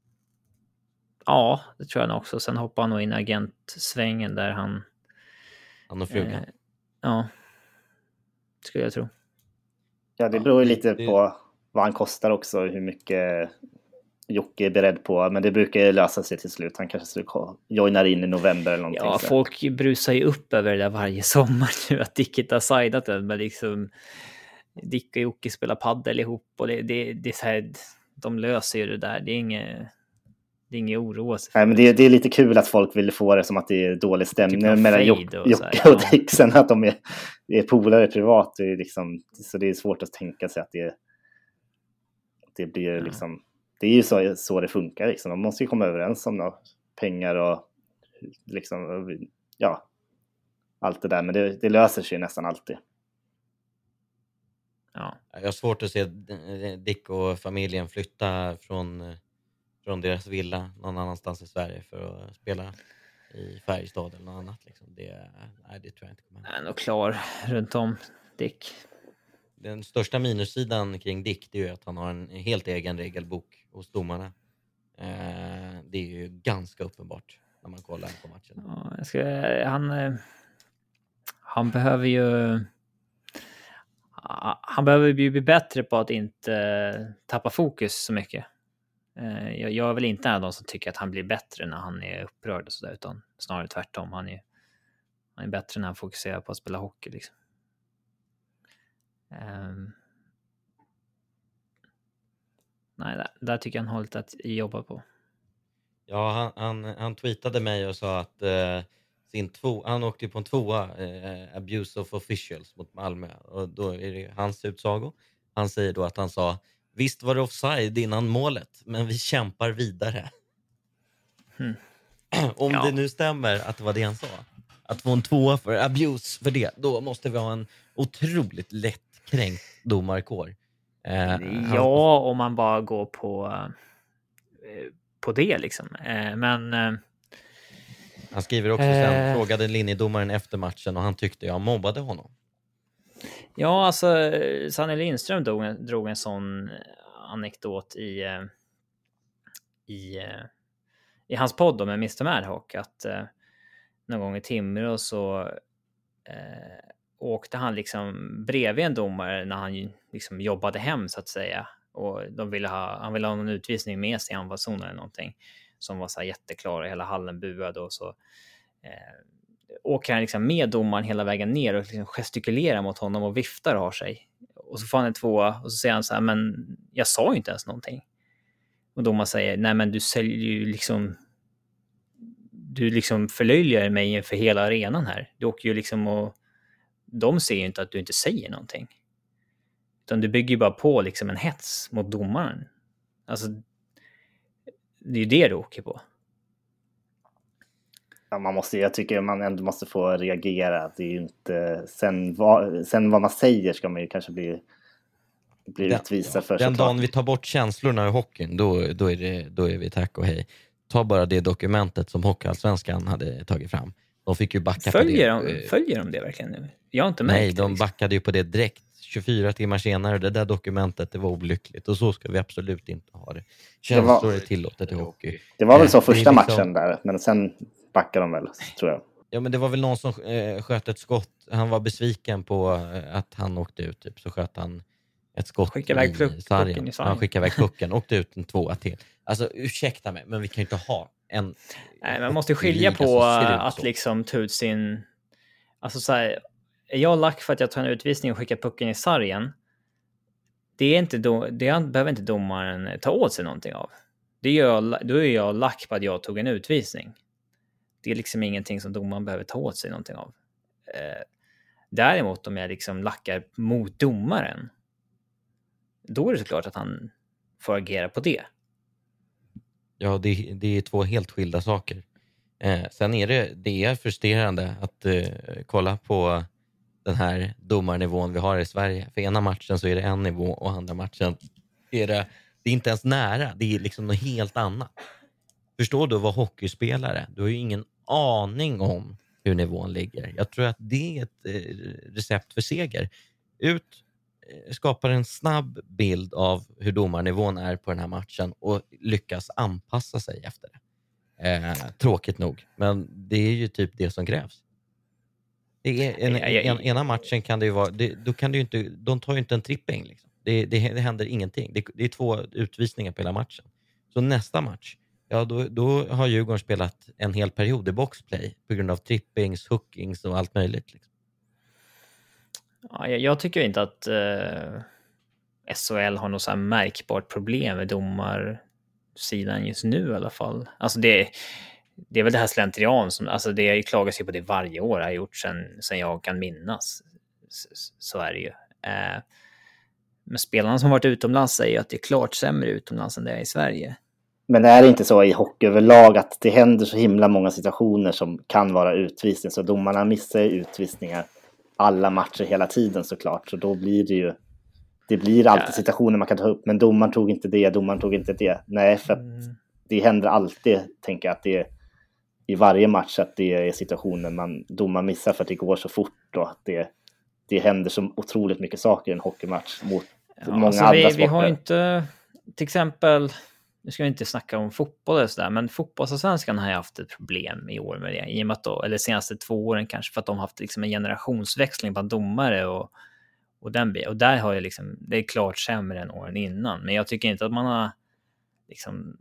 Ja, det tror jag nog också. Sen hoppar han nog in i agentsvängen där han och frugan. Ja, skulle jag tro. Ja, det beror ju lite på vad han kostar också, hur mycket Jocke är beredd på, men det brukar lösa sig till slut. Han kanske joinar in i november eller någonting. Ja, folk brusar ju upp över det där varje sommar nu, att Dick inte har signat den, men liksom Dick och Jocke spelar paddel ihop och det är så här, de löser ju det där. Det är inget oroa sig. Nej, men det är lite kul att folk vill få det som att det är dålig stämning typ mellan Jocke och Dick, sen att de är polare privat. Det är liksom, så det är svårt att tänka sig att det blir liksom... Det är ju så det funkar. Liksom. De måste ju komma överens om pengar och liksom, ja, allt det där. Men det löser sig nästan alltid. Ja. Jag har svårt att se Dick och familjen flytta från deras villa någon annanstans i Sverige för att spela i Färjestad eller något annat. Liksom. Det tror jag inte kommer. Han är nog klar runt om Dick. Den största minussidan kring Dick, det är ju att han har en helt egen regelbok hos domarna. Det är ju ganska uppenbart när man kollar på matchen. Ja, han behöver ju... Han behöver ju bli bättre på att inte tappa fokus så mycket. Jag är väl inte en av de som tycker att han blir bättre när han är upprörd och sådär, utan snarare tvärtom. Han är bättre när han fokuserar på att spela hockey liksom. Nej, där tycker jag han har lite att jobba på. Ja, han tweetade mig och sa att han åkte på en 2 abuse of officials mot Malmö, och då är det hans utsago. Han säger då att han sa: visst var det offside innan målet, men vi kämpar vidare. Om det nu stämmer att det var det han sa, att få en 2 för abuse för det, då måste vi ha en otroligt lättkränkt domarkår. Ja, om man bara går på det liksom. Men han skriver också sen, frågade linjedomaren efter matchen och han tyckte jag mobbade honom. Ja, alltså Sanne Lindström drog en sån anekdot i hans podd då med Mr. Madhawk, att någon gång i Timrå så åkte han liksom bredvid en domare när han liksom jobbade hem så att säga, och han ville ha någon utvisning med sig i anfallszonen eller någonting som var så här jätteklar, hela hallen buade, och så åker han liksom med domaren hela vägen ner och liksom gestikulerar mot honom och viftar och har sig, och så får han en 2 och så säger han så här: men jag sa ju inte ens någonting. Och domaren säger, nej men du säljer ju liksom, du liksom förlöjligar mig inför hela arenan här. Du åker ju liksom och de ser ju inte att du inte säger någonting. Utan du bygger ju bara på liksom en hets mot domaren. Alltså, det är ju det du åker på. Ja, jag tycker man ändå måste få reagera. Det är ju inte, sen vad man säger ska man ju kanske bli utvisad för. Den dagen vi tar bort känslorna i hockeyn, då är vi tack och hej. Ta bara det dokumentet som Hockeyallsvenskan hade tagit fram. De fick ju backa på det. Följer de det verkligen nu? Jag har inte märkt. Nej, de backade ju på det direkt. 24 timmar senare, det där dokumentet, det var olyckligt. Och så ska vi absolut inte ha det. Känslor är tillåtet i hockey. Det var väl så första matchen där, men sen backade de väl, tror jag. Ja, men det var väl någon som sköt ett skott. Han var besviken på att han åkte ut, typ. Så sköt han ett skott i sargen. Han skickade iväg pucken, åkte ut en 2 till. Alltså, ursäkta mig, men vi kan ju inte ha en... Nej, man måste skilja på att liksom ta ut sin... Alltså så här, är jag lack för att jag tar en utvisning och skickar pucken i sargen, det behöver inte domaren ta åt sig någonting av. Då är jag lack på att jag tog en utvisning. Det är liksom ingenting som domaren behöver ta åt sig någonting av. Däremot om jag liksom lackar mot domaren, då är det såklart att han får agera på det. Ja, det är 2 helt skilda saker. Sen är det är frustrerande att kolla på den här domarnivån vi har i Sverige. För ena matchen så är det en nivå och andra matchen är det är inte ens nära. Det är liksom något helt annat. Förstår du vad hockeyspelare? Du har ju ingen aning om hur nivån ligger. Jag tror att det är ett recept för seger. Skapar en snabb bild av hur domarnivån är på den här matchen och lyckas anpassa sig efter det. Tråkigt nog. Men det är ju typ det som krävs. Det är ena matchen kan det ju vara... Då kan det ju inte, de tar ju inte en tripping. Liksom. Det händer ingenting. Det är 2 utvisningar på hela matchen. Så nästa match, ja, då har Djurgården spelat en hel period i boxplay på grund av trippings, hookings och allt möjligt. Liksom. Ja, jag tycker inte att SHL har något så här märkbart problem med domarsidan just nu i alla fall. Alltså det är väl det här slentrian som, alltså det klagas ju på det varje år, har gjort sen jag kan minnas. Så är det ju. Men spelarna som varit utomlands säger att det är klart sämre utomlands än det är i Sverige. Men är det inte så i hockey överlag att det händer så himla många situationer som kan vara utvisning, så domarna missar utvisningar alla matcher hela tiden såklart, så då blir det blir alltid situationer man kan ta upp, men domaren tog inte det. Nej, för att det händer alltid, tänker jag, att det är i varje match att det är situationer domaren missar för att det går så fort och att det händer så otroligt mycket saker i en hockeymatch mot många alltså andra sporter. Vi har inte, till exempel, nu ska vi inte snacka om fotboll och sådär, men fotbollsallsvenskan har haft ett problem i år med det, i och med att eller senaste 2 åren kanske, för att de har haft liksom en generationsväxling bland domare och där har ju liksom, det är klart sämre än åren innan, men jag tycker inte att man har liksom,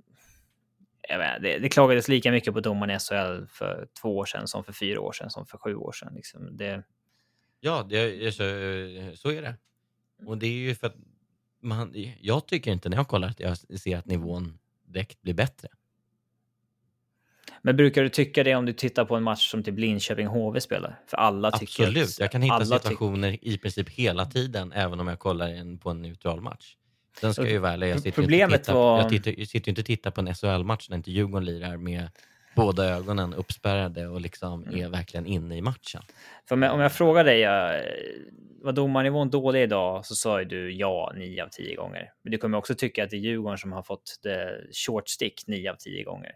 det klagades lika mycket på domaren i SHL för 2 år sedan som för 4 år sedan som för 7 år sedan liksom. Ja, så är det. Och det är ju för att jag tycker inte när jag kollar att jag ser att nivån direkt blir bättre. Men brukar du tycka det om du tittar på en match som typ Linköping HV spelar? För alla tycker... Absolut, jag kan hitta situationer i princip hela tiden, även om jag kollar på en neutral match. Den ska ju väl, jag sitter ju inte och tittar på en SHL-match när inte Djurgården lirar med båda ögonen uppspärrade och liksom är verkligen inne i matchen. För om jag frågar dig, var domarnivån dålig idag, så sa ju du ja 9 av 10 gånger. Men du kommer också tycka att det är Djurgården som har fått short stick 9 av 10 gånger.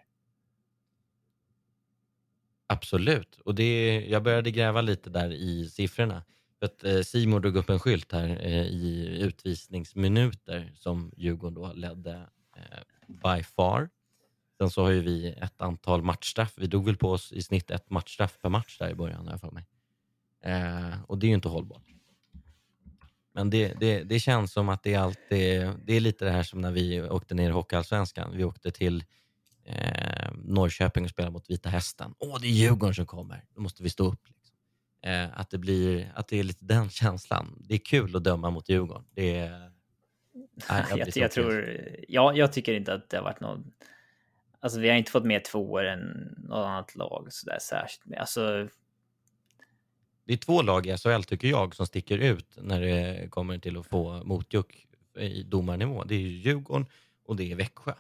Absolut, och jag började gräva lite där i siffrorna. För att Simon drog upp en skylt här i utvisningsminuter som Djurgården då ledde by far. Sen så har ju vi ett antal matchstraff. Vi drog väl på oss i snitt 1 matchstraff per match där i början här för mig. Och det är ju inte hållbart. Men det känns som att det är lite det här som när vi åkte ner i Hockeyallsvenskan. Vi åkte till Norrköping och spelade mot Vita Hästen. Det är Djurgården som kommer. Då måste vi stå upp. Liksom. Att det är lite den känslan. Det är kul att döma mot Djurgården. Jag tycker inte att det har varit någon... Alltså vi har inte fått mer 2 än något annat lag så där särskilt. Alltså... Det är 2 lag i SHL tycker jag som sticker ut när det kommer till att få motjuck i domarnivå. Det är Djurgården och det är Växjö.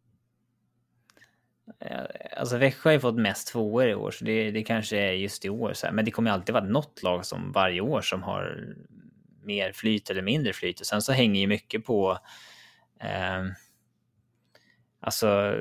Alltså Växjö har ju fått mest 2 i år, så det kanske är just i år så här. Men det kommer alltid vara något lag som varje år som har mer flyt eller mindre flyt. Och sen så hänger ju mycket på alltså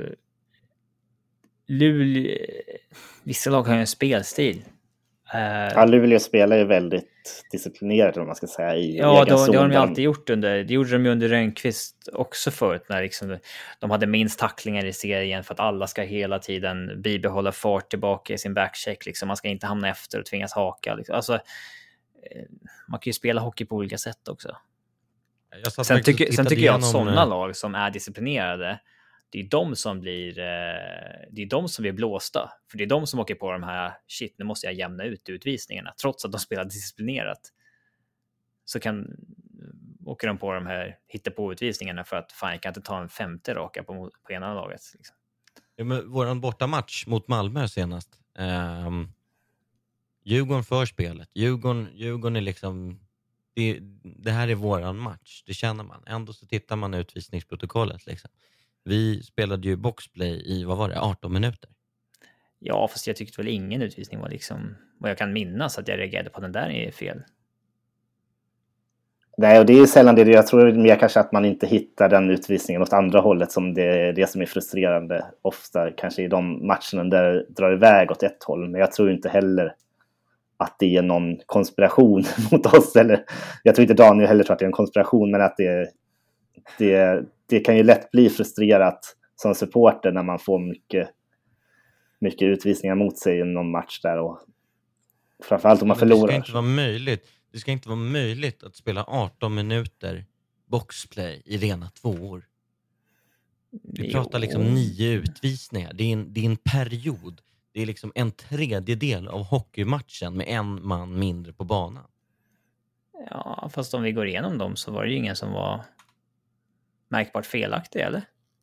Luleå, vissa lag har ju en spelstil. Luleå spelar ju väldigt disciplinerat om man ska säga i det har de ju alltid gjort det gjorde de ju under Rönnqvist också förut när liksom de hade minst tacklingar i serien för att alla ska hela tiden bibehålla fart tillbaka i sin backcheck liksom. Man ska inte hamna efter och tvingas haka liksom. Alltså man kan ju spela hockey på olika sätt också. Sen tycker jag att sådana lag som är disciplinerade, det är de som blir blåsta. För det är de som åker på de här, shit, nu måste jag jämna ut utvisningarna. Trots att de spelar disciplinerat. Så åker de på de här hittepå-utvisningarna för att fan, jag kan inte ta en 5:e raka på ena laget. Liksom. Ja, men våran bortamatch mot Malmö senast. Djurgården för spelet. Djurgården är liksom... Det här är våran match, det känner man. Ändå så tittar man utvisningsprotokollet liksom. Vi spelade ju boxplay i, 18 minuter? Ja, fast jag tyckte väl ingen utvisning var liksom... Vad jag kan minnas att jag reagerade på den där är fel. Nej, och det är ju sällan det. Jag tror mer kanske att man inte hittar den utvisningen åt andra hållet som det som är frustrerande. Ofta kanske i de matcherna där det drar iväg åt ett håll. Men jag tror inte heller att det är någon konspiration mot oss. Eller, jag tror inte Daniel heller tror att det är en konspiration, men att det kan ju lätt bli frustrerat som supporter när man får mycket utvisningar mot sig i någon match där, och framförallt om man förlorar. Det ska inte vara möjligt att spela 18 minuter boxplay i rena 2-or. Vi pratar liksom 9 utvisningar. Det är en period. Det är liksom en 1/3 av hockeymatchen med en man mindre på banan. Ja, fast om vi går igenom dem så var det ju ingen som var märkbart felaktig, eller?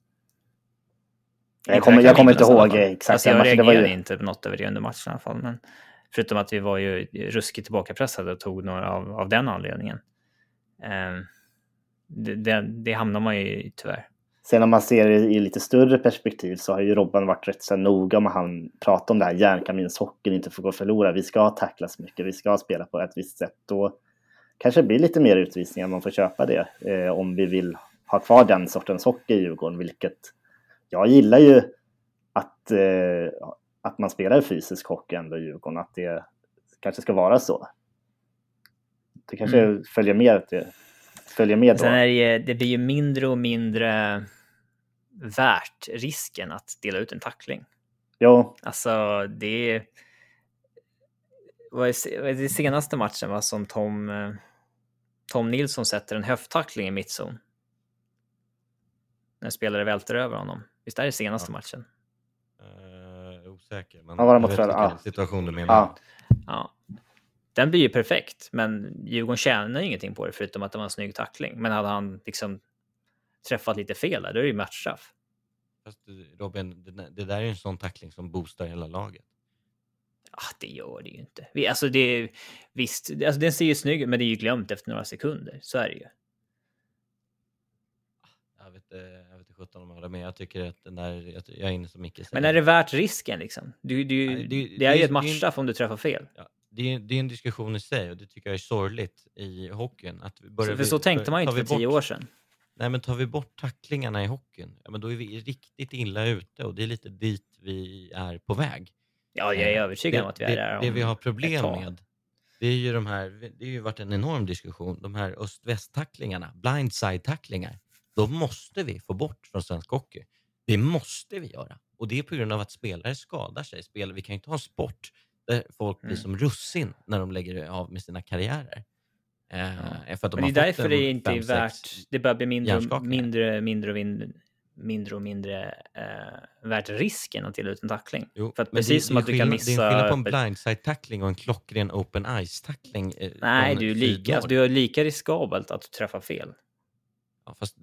Jag kommer inte ihåg exakt. Alltså jag reagerade inte på något över det under matchen i alla fall. Men förutom att vi var ju ruskigt tillbakapressade och tog några av den anledningen. Det hamnar man ju tyvärr. Sen om man ser det i lite större perspektiv så har ju Robban varit rätt så noga om han pratar om det här järnkaminshocken inte får gå förlora. Vi ska tacklas mycket, vi ska spela på ett visst sätt. Då kanske det blir lite mer utvisningar, man får köpa det om vi vill ha kvar den sortens hockey i Djurgården, vilket jag gillar ju att man spelar fysisk hockey ändå i Djurgården, att det kanske ska vara så. Det kanske följer med då. Sen det blir ju mindre och mindre värt risken att dela ut en tackling. Jo. Alltså det senaste matchen var som Tom Nilsson sätter en höfttackling i mittzon. När spelare välter över honom. Visst är det senaste matchen? Osäker. Men var det mot situationen menar. Ja. Den blir ju perfekt, men Djurgården tjänar ingenting på det förutom att det var en snygg tackling. Men hade han liksom träffat lite fel där, då är det ju matchstraff. Fast Robin, det där är ju en sån tackling som boostar hela laget. Ja, det gör det ju inte. Visst, den ser ju snygg ut, men det är ju glömt efter några sekunder. Så är det ju. Jag vet inte 17 om jag håller med. Jag tycker att jag är inne som Micke säger. Men är det värt risken liksom? Det är ju ett matchstraff om du träffar fel. Ja. Det är en diskussion i sig och det tycker jag är sorgligt i hockeyn. Så tänkte man ju inte för 10 år sedan. Nej, men tar vi bort tacklingarna i hockeyn, ja, men då är vi riktigt illa ute och det är lite dit vi är på väg. Ja, jag är övertygad om att vi är där. Det vi har problem med, det är ju det har ju varit en enorm diskussion. De här öst-väst-tacklingarna, blindside-tacklingar, de måste vi få bort från svensk hockey. Det måste vi göra. Och det är på grund av att spelare skadar sig. Vi kan ju inte ha en sport där folk blir som russin när de lägger av med sina karriärer. För att de men det är därför det inte är värt. Det börjar bli mindre och mindre värt risken att dela ut en tackling. Jo, för att precis som att du kan missa... Det är skillnad på en blindside-tackling och en klockren open ice-tackling. Nej, du är lika riskabelt att träffa fel. Ja, fast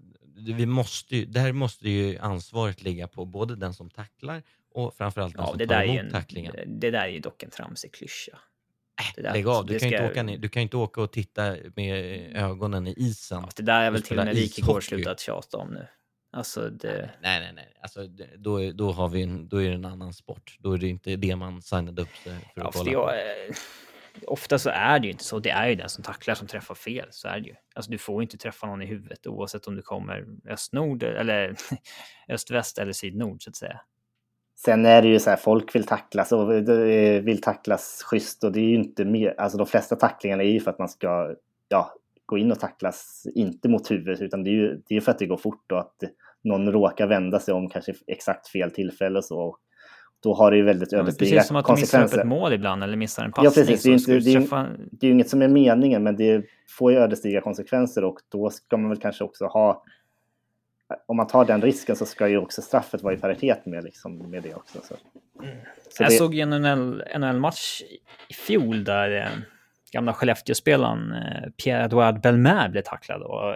där måste ju ansvaret ligga på både den som tacklar och framförallt den som tar emot tacklingen. Det där är ju dock en tramsig klyscha. Lägg av, du kan ju inte åka och titta med ögonen i isen. Ja, det där är väl till och med Wikegård slutat tjata om nu. Alltså det... Nej. Alltså då är det en annan sport. Då är det inte det man signade upp sig för att kolla på. Ofta så är det ju inte så. Det är ju den som tacklar som träffar fel. Så är det ju. Alltså du får inte träffa någon i huvudet oavsett om du kommer öst-nord eller öst-väst eller syd-nord så att säga. Sen är det ju så här, folk vill tacklas och vill tacklas schysst och det är ju inte mer, alltså de flesta tacklingarna är ju för att man ska gå in och tacklas inte mot huvudet utan det är ju för att det går fort och att någon råkar vända sig om kanske exakt fel tillfälle och så. Då har det ju väldigt ödesdigra konsekvenser. Precis som att du missar upp ett mål ibland eller missar en passning. Ja, precis. Det är ju inget som är meningen, men det får ju ödesdigra konsekvenser och då ska man väl kanske också ha, om man tar den risken så ska ju också straffet vara i paritet med det också. Så jag såg ju en NHL-match i fjol där gamla Skellefteå-spelaren Pierre-Edouard Bellemare blev tacklad och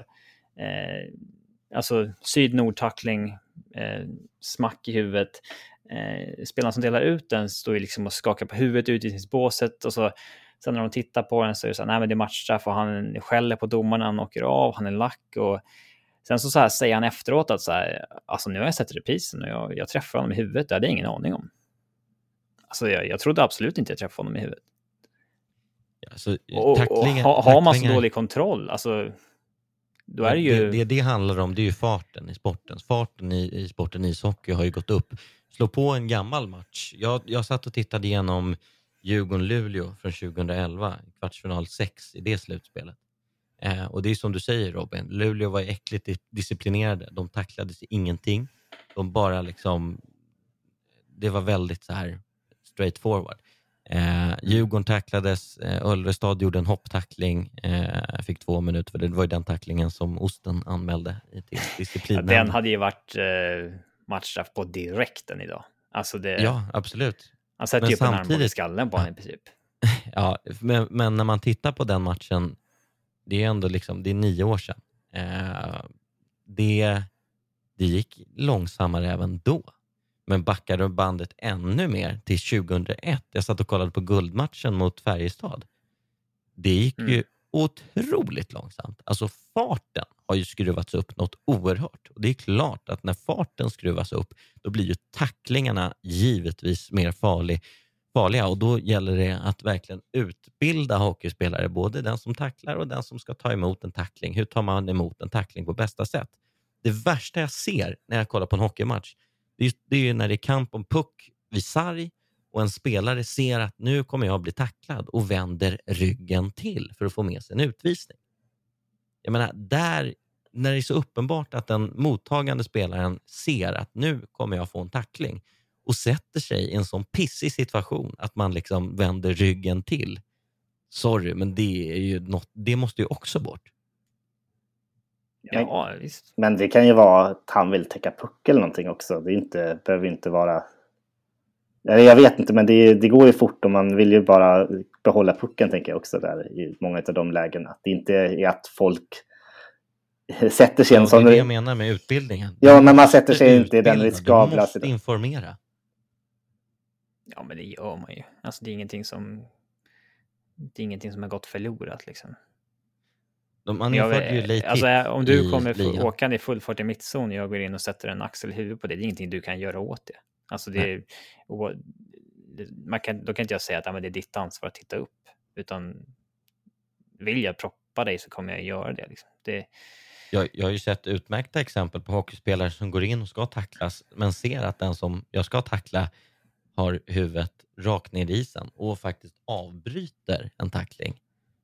alltså syd-nord-tackling, smack i huvudet. Spelaren som delar ut den står ju liksom och skakar på huvudet ut i sitt båset och så sen när de tittar på den så är det så här, nej men det är matchstraff och han skäller på domarna, han åker av, han är lack och sen så här säger han efteråt att så här, alltså nu har jag sett reprisen och jag träffar honom i huvudet, det hade jag ingen aning om. Alltså jag trodde absolut inte jag träffade honom i huvudet. Alltså, och har man så dålig kontroll, alltså då är det ju... Det handlar om, det är ju farten i sporten. Farten i sporten ishockey har ju gått upp. Slå på en gammal match. Jag satt och tittade igenom Djurgården-Luleå från 2011, kvartsfinal 6 i det slutspelet. Och det är som du säger Robin, Luleå var äckligt disciplinerade. De tacklades ingenting. De bara liksom, det var väldigt så här straightforward. Djurgården tacklades, Ölvestad gjorde en hopptackling, fick 2 minuter för det var ju den tacklingen som Osten anmälde till disciplinen. Den hade ju varit matchstraff på direkten idag. Alltså det, ja, absolut. Han sätter ju upp en armbåge i skallen på honom i princip. Ja, men när man tittar på den matchen, det är ändå liksom, det är 9 år sedan. Det gick långsammare även då. Men backade bandet ännu mer till 2001. Jag satt och kollade på guldmatchen mot Färjestad. Det gick ju otroligt långsamt. Alltså farten har ju skruvats upp något oerhört. Och det är klart att när farten skruvas upp då blir ju tacklingarna givetvis mer farliga. Och då gäller det att verkligen utbilda hockeyspelare. Både den som tacklar och den som ska ta emot en tackling. Hur tar man emot en tackling på bästa sätt? Det värsta jag ser när jag kollar på en hockeymatch, det är ju när det är kamp om puck vid sarg och en spelare ser att nu kommer jag bli tacklad och vänder ryggen till för att få med sig en utvisning. Jag menar, där, när det är så uppenbart att den mottagande spelaren ser att nu kommer jag få en tackling och sätter sig i en sån pissig situation att man liksom vänder ryggen till. Sorry, men det är ju något, det måste ju också bort. Ja, visst. Men det kan ju vara att han vill täcka puck eller någonting också. Det behöver inte vara... Jag vet inte, men det går ju fort och man vill ju bara behålla pucken, tänker jag också där i många av de lägena. Att det inte är att folk sätter sig en sån... Det är det jag menar med utbildningen. Ja, men man sätter sig inte i den riskabla... Du måste informera. Ja, men det gör man ju. Alltså det är ingenting som har gått förlorat liksom. Man införde ju late alltså, om du kommer åkande i full fart i mittzon och jag går in och sätter en axel i huvudet på det är ingenting du kan göra åt det. Alltså det då kan inte jag säga att men det är ditt ansvar att titta upp, utan vill jag proppa dig så kommer jag göra det, liksom. Jag har ju sett utmärkta exempel på hockeyspelare som går in och ska tacklas men ser att den som jag ska tackla har huvudet rakt ner i isen och faktiskt avbryter en tackling.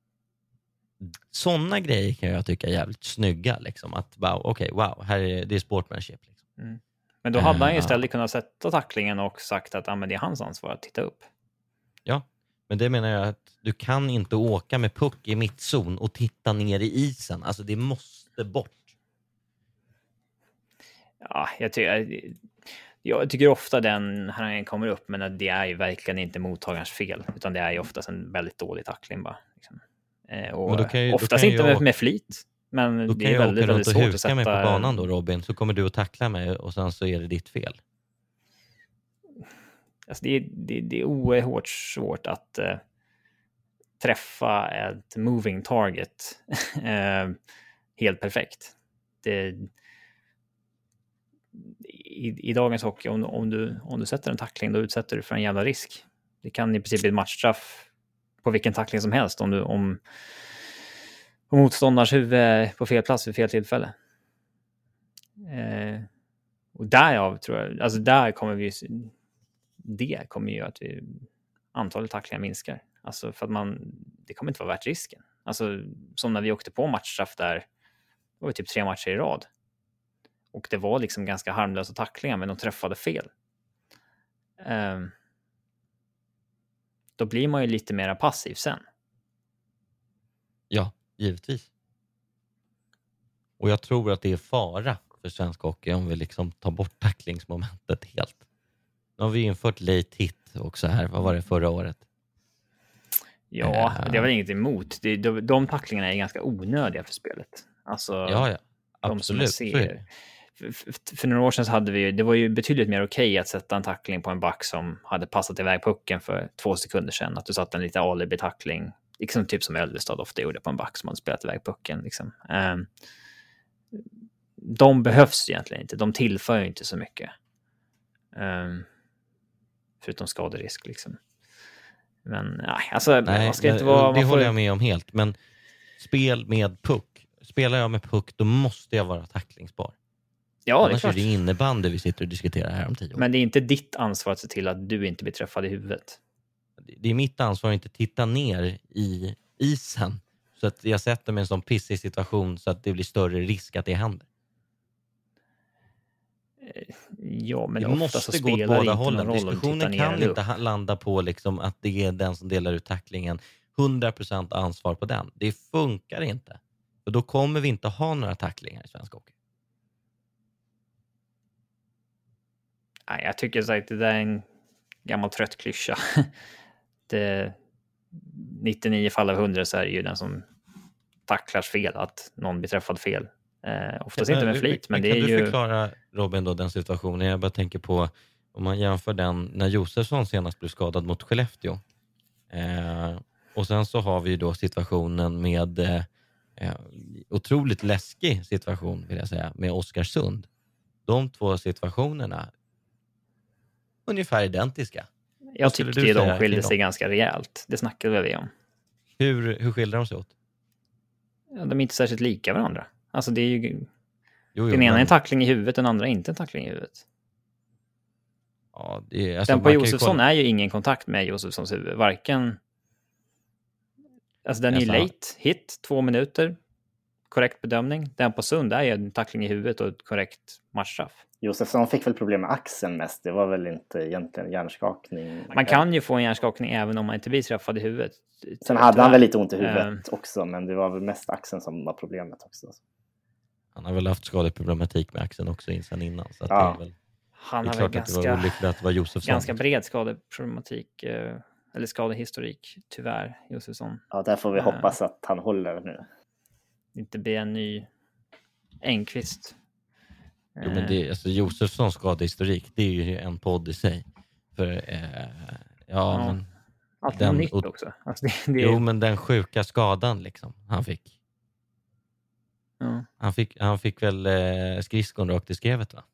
Sådana grejer kan jag tycka är jävligt snygga, liksom. Att wow, här är det sportsmanship, liksom. Men då hade han ju istället kunnat sätta tacklingen och sagt att det är hans ansvar att titta upp. Ja, men det menar jag att du kan inte åka med puck i mittzon och titta ner i isen. Alltså det måste bort. Ja, jag tycker ofta den här kommer upp, men det är ju verkligen inte mottagarens fel, utan det är ju oftast en väldigt dålig tackling bara, liksom. Och oftast inte med flit. Men då det kan är jag väldigt, åka runt väldigt och svårt huka att sätta... mig på banan då, Robin, så kommer du att tackla mig och sen så är det ditt fel. Alltså det är oerhört svårt att träffa ett moving target helt perfekt. I dagens hockey, om du sätter en tackling, då utsätter du för en jävla risk. Det kan i princip bli ett matchstraff på vilken tackling som helst om motståndarens huvud är på fel plats vid fel tillfälle. Och därav tror jag, alltså där kommer vi, det kommer ju att antalet tacklingar minskar. Alltså för att det kommer inte vara värt risken. Alltså som när vi åkte på matchstraff där, det var typ 3 matcher i rad. Och det var liksom ganska harmlösa tacklingar, men de träffade fel. Då blir man ju lite mer passiv sen. Ja, givetvis. Och jag tror att det är fara för svensk hockey om vi liksom tar bort tacklingsmomentet helt. Nu har vi infört late hit också här. Vad var det förra året? Ja, det är väl inget emot. De tacklingarna är ganska onödiga för spelet. Alltså, ja, absolut. För några år sedan så hade det var ju betydligt mer okej att sätta en tackling på en back som hade passat iväg pucken för 2 sekunder sedan. Att du satte en lite alibi-tackling, liksom typ som Ölvestad ofta gjorde på en back som hade spelat iväg pucken. Liksom. De behövs egentligen inte. De tillför ju inte så mycket. Förutom skaderisk liksom. Men nej, alltså man ska inte vara... Det håller jag med om helt. Men spel med puck. Spelar jag med puck, då måste jag vara tacklingsbar. Ja, annars är det innebandy vi sitter och diskuterar här om 10 år. Men det är inte ditt ansvar att se till att du inte blir träffad i huvudet. Det är mitt ansvar att inte titta ner i isen så att jag sätter mig i en sån pissig situation så att det blir större risk att det händer. Ja, men det ofta måste så gå åt spelar båda inte hållen. någon roll. Diskussionen kan inte landa på liksom att det är den som delar ut tacklingen. 100% ansvar på den. Det funkar inte. För då kommer vi inte ha några tacklingar i svensk hockey. Nej, jag tycker att det där är en gammal trött klyscha. 99 fall av 100 så är det ju den som tacklar fel, att någon blir träffad fel. Oftast inte med flit, men det är ju... Kan du förklara, Robin, då, den situationen? Jag bara tänker på, om man jämför den när Josefsson senast blev skadad mot Skellefteå. Och sen så har vi ju då situationen med otroligt läskig situation, vill jag säga, med Oskarsund. De 2 situationerna ungefär identiska. Jag tyckte de skilde sig ganska rejält. Det snackade vi om. Hur skiljer de sig åt? Ja, de är inte särskilt lika varandra. Alltså det är ju... den ena är en tackling i huvudet, den andra är inte en tackling i huvudet. Ja, det är, alltså, den på Josefsson är ju ingen kontakt med Josefssons huvud. Varken... Alltså den är late hit, 2 minuter. Korrekt bedömning. Den på Sund är ju en tackling i huvudet och ett korrekt matchstraff. Josefsson fick väl problem med axeln mest. Det var väl inte egentligen hjärnskakning. Man kan ju få en hjärnskakning även om man inte blir träffad i huvudet. Sen hade han väl lite ont i huvudet också, men det var väl mest axeln som var problemet också. Han har väl haft skadeproblematik med axeln också innan. Så att ja. det är väl, han det är har klart att det var olyckligt att det var Josefsson. Ganska bred skadeproblematik, eller skadehistorik, tyvärr, Josefsson. Ja, där får vi hoppas att han håller nu. Inte bli en ny Engqvist. Jo, men det, alltså Josefssons skadehistorik, det är ju en podd i sig. För men allt den, nytt också. Alltså Jo, men den sjuka skadan liksom han fick. Ja. Han fick väl skridskon rakt i skrevet, va?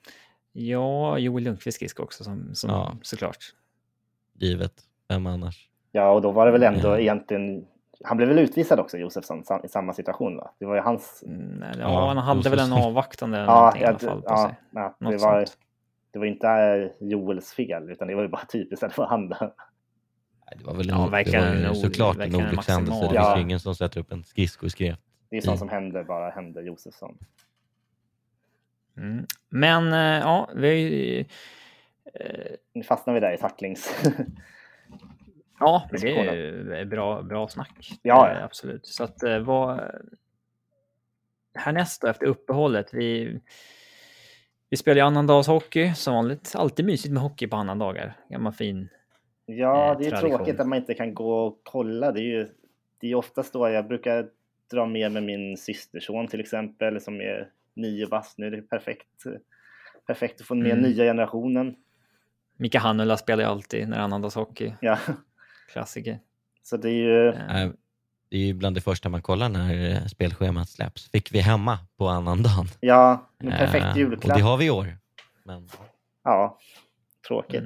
Ja, Joel Lundqvist skridsko också som såklart. Givet, vem annars? Ja, och då var det väl ändå egentligen... Han blev väl utvisad också, Josefsson, i samma situation, va? Det var ju hans... han hade väl en avvaktande i alla fall på sig. Ja, det var inte Joels fel, utan det var ju bara typiskt att det var han där. Det var väl såklart en olyckshändelse. Det är ingen som sätter upp en skridsko i skrev. Det är sånt som händer Josefsson. Men vi... Nu fastnar vi där i tacklings... Ja, men det är bra snack. Ja. Absolut. Så att härnäst efter uppehållet, vi spelar ju annandagshockey som vanligt. Alltid mysigt med hockey på annandagar. Gammal fin Ja, det är ju tråkigt att man inte kan gå och kolla. Det är ju oftast då jag brukar dra med min systerson till exempel som är 9 bast nu. Det är perfekt att få med nya generationen. Mika Hannula spelar ju alltid när han andas hockey. Ja. Klassiker. Så det är ju... Det är ju bland det första man kollar när spelschemat släpps. Fick vi hemma på annandagen. Ja, en perfekt julklapp. Och det har vi i år. Men... Ja, tråkigt.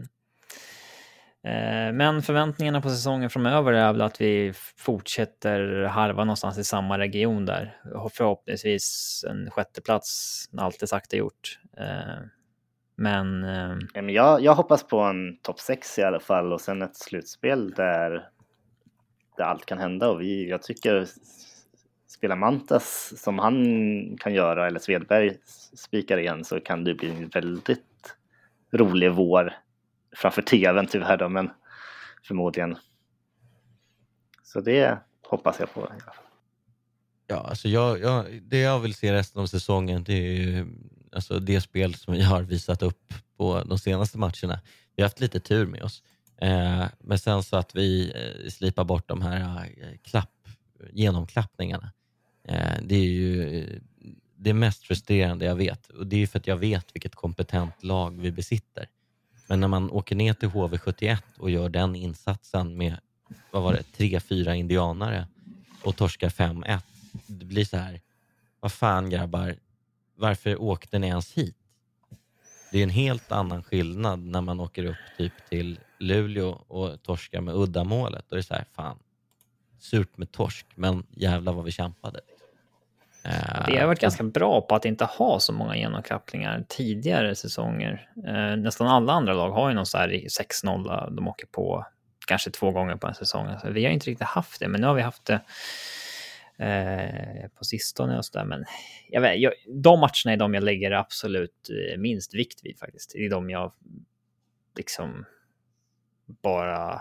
Men förväntningarna på säsongen framöver är väl att vi fortsätter harva någonstans i samma region där. Förhoppningsvis en 6:e plats, allt är sagt och gjort. Men jag hoppas på en topp 6 i alla fall och sen ett slutspel där allt kan hända. Och jag tycker spela Mantas som han kan göra eller Svedberg spikar igen så kan det bli en väldigt rolig vår framför tvn tyvärr då, men förmodligen. Så det hoppas jag på. Ja, alltså det jag vill se resten av säsongen det är ju alltså det spel som jag har visat upp på de senaste matcherna. Vi har haft lite tur med oss. Men sen så att vi slipar bort de här genomklappningarna. Det är ju det mest frustrerande jag vet. Och det är för att jag vet vilket kompetent lag vi besitter. Men när man åker ner till HV71 och gör den insatsen med 3-4 indianare och torskar 5-1. Det blir så här, vad fan grabbar, varför åkte ni ens hit? Det är en helt annan skillnad när man åker upp typ till Luleå och torskar med uddamålet. Och det är så här, fan, surt med torsk, men jävlar vad vi kämpade. Det har varit ganska bra på att inte ha så många genomklappningar tidigare säsonger. Nästan alla andra lag har ju någon så här 6-0 de åker på kanske 2 gånger på en säsong. Alltså, vi har inte riktigt haft det, men nu har vi haft det på sistone och så där. Men de matcherna är de jag lägger absolut minst vikt vid faktiskt. Det är de jag liksom bara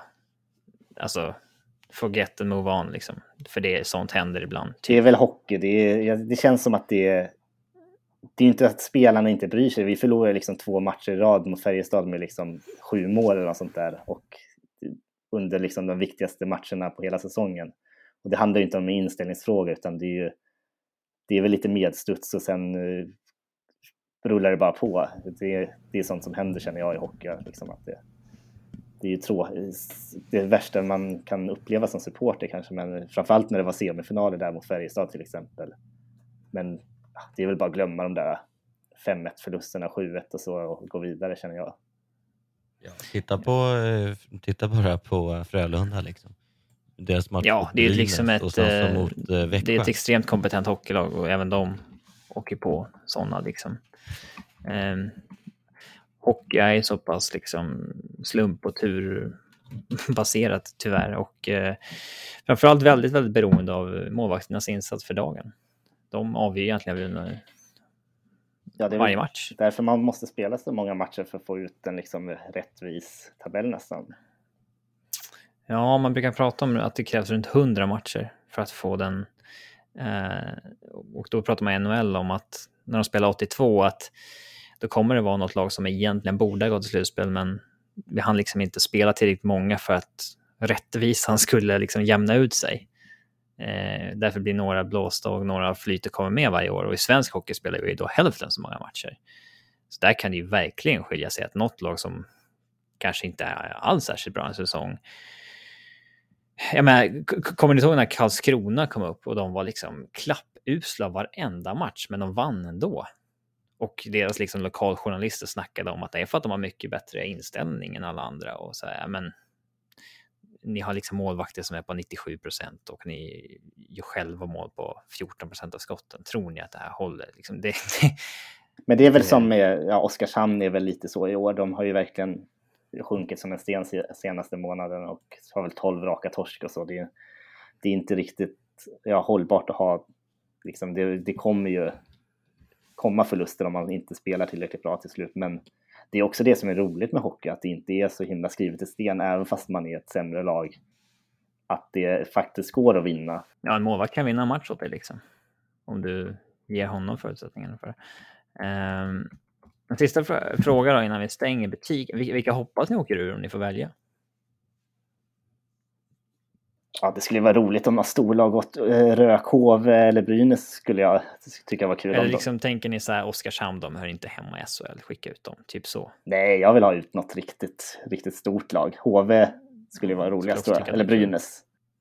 forget and move on liksom. För sånt händer ibland. Det är väl hockey. Det känns som att det är inte att spelarna inte bryr sig. Vi förlorar liksom 2 matcher i rad mot Färjestad med liksom 7 mål eller något sånt där. Och under liksom de viktigaste matcherna på hela säsongen. Och det handlar ju inte om en inställningsfråga utan det är väl lite medstuds och sen rullar det bara på. Det är sånt som händer känner jag i hockey. Liksom att det är ju det värsta man kan uppleva som supporter kanske, men framförallt när det var semifinaler där mot Färjestad till exempel. Men det är väl bara att glömma de där 5-1 förlusterna, 7-1 och så och gå vidare känner jag. Ja, titta bara på Frölunda liksom. Deras match det är liksom det är ett extremt kompetent hockeylag och även de åker på sådana liksom. Hockey är så pass liksom slump och tur baserat tyvärr och framförallt väldigt, väldigt beroende av målvakternas insats för dagen. De avgör egentligen varje match. Därför man måste spela så många matcher för att få ut en liksom rättvis tabell nästan. Ja, man brukar prata om att det krävs runt 100 matcher för att få den. Och då pratar man i NHL om att när de spelar 82 att då kommer det vara något lag som egentligen borde gå till slutspel, men vi hann liksom inte spela tillräckligt många för att rättvisan skulle liksom jämna ut sig. Därför blir några blåsta och några flyter kommer med varje år. Och i svensk hockey spelar vi då hälften så många matcher. Så där kan det ju verkligen skilja sig att något lag som kanske inte är alls särskilt bra en säsong. Jag menar, kommer ni ihåg när Karlskrona kom upp och de var liksom klappusla varenda match, men de vann ändå. Och deras liksom lokaljournalister snackade om att det är för att de har mycket bättre inställning än alla andra. Och så här, men ni har liksom målvakter som är på 97% och ni gör själva mål på 14% av skotten. Tror ni att det här håller? Liksom men det är väl som med Oskarshamn är väl lite så i år. De har ju verkligen sjunkit som en sten senaste månaden och har väl 12 raka torsk och så. Det är inte riktigt hållbart att ha liksom, det kommer ju komma förluster om man inte spelar tillräckligt bra till slut, men det är också det som är roligt med hockey, att det inte är så himla skrivet i sten även fast man är ett sämre lag, att det faktiskt går att vinna. Ja, en målvakt kan vinna en match åt dig liksom, om du ger honom förutsättningarna för det. En sista fråga då innan vi stänger butiken. Vilka hoppas ni åker ur om ni får välja? Ja, det skulle vara roligt om några storlag gått rök, HV eller Brynäs skulle jag tycka var kul. Eller liksom tänker ni så här, Oskarshamn, de hör inte hemma i SHL, skicka ut dem, typ så. Nej, jag vill ha ut något riktigt stort lag. HV skulle vara roligast tror jag, eller Brynäs.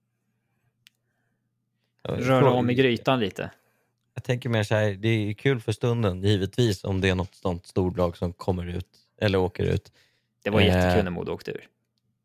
Röra om i grytan lite. Jag tänker mer så här, det är kul för stunden, givetvis, om det är något sånt storlag som kommer ut eller åker ut. Det var jättekul när Modo åkte ur.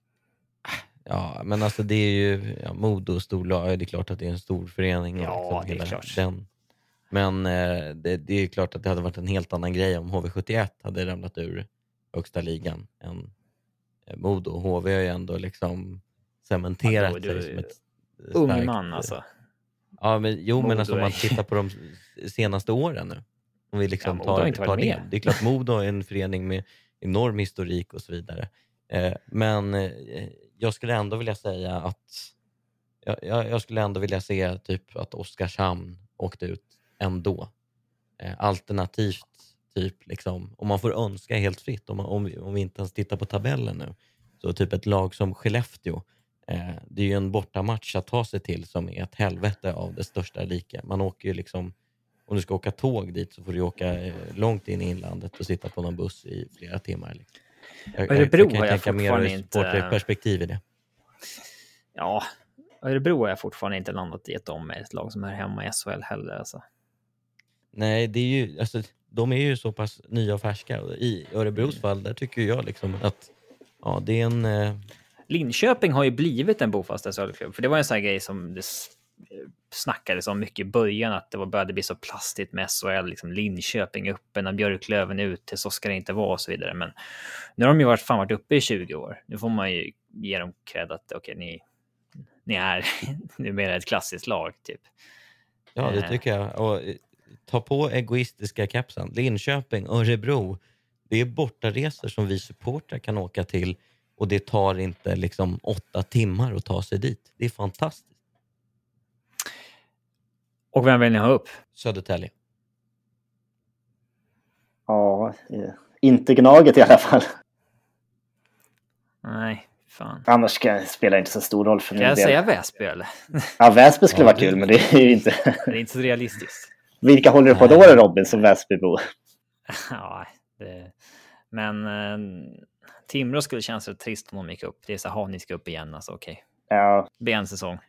Ja, men alltså det är ju Modo storlag, det är klart att det är en stor förening. Ja, liksom, det är klart. Men det är klart att det hade varit en helt annan grej om HV71 hade ramlat ur högsta ligan än Modo. HV har ju ändå liksom cementerat sig som ett ung man alltså. Ja, men men alltså om man tittar på de senaste åren nu. Om vi liksom tar det. Det är klart Modo är en förening med enorm historik och så vidare. Men jag skulle ändå vilja säga att jag skulle ändå vilja se typ att Oskarshamn åkte ut ändå. Alternativt typ liksom, om man får önska helt fritt, om vi inte ens tittar på tabellen nu, så typ ett lag som Skellefteå, det är ju en bortamatch att ta sig till som är ett helvete av det största like. Man åker ju liksom, om du ska åka tåg dit så får du åka långt in i inlandet och sitta på någon buss i flera timmar. Liksom. Örebro kan har jag tänka fortfarande mer inte perspektiv i det. Ja, Örebro har jag fortfarande inte landat i ett lag som är hemma i SHL heller alltså. Nej, det är ju alltså, de är ju så pass nya och färska. I Örebros fall, där tycker jag liksom att det är en... Linköping har ju blivit en bofast SHL-klubb. För det var en sån här grej som det snackades om mycket i början, att det började bli så plastigt med SHL, liksom Linköping uppe när Björklöven ute, så ska det inte vara och så vidare. Men nu har de ju varit uppe i 20 år. Nu får man ju ge dem cred att ni är numera ett klassiskt lag typ. Ja, det tycker jag. Och ta på egoistiska kapsen. Linköping, Örebro, det är bortaresor som vi supportrar kan åka till, och det tar inte liksom 8 timmar att ta sig dit. Det är fantastiskt. Och vem vill ni ha upp? Södertälje. Ja, inte Gnaget i alla fall. Nej, fan. Annars spelar inte så stor roll för min del. Kan jag säga Väsby eller? Ja, Väsby skulle vara kul, men det är ju inte... Det är inte så realistiskt. Vilka håller du på då, Robin, som Väsbybo? Ja, men Timrå skulle kännas så trist om de gick upp. Det är så här, ni ska upp igen, alltså okej. Ja. Det är en säsong.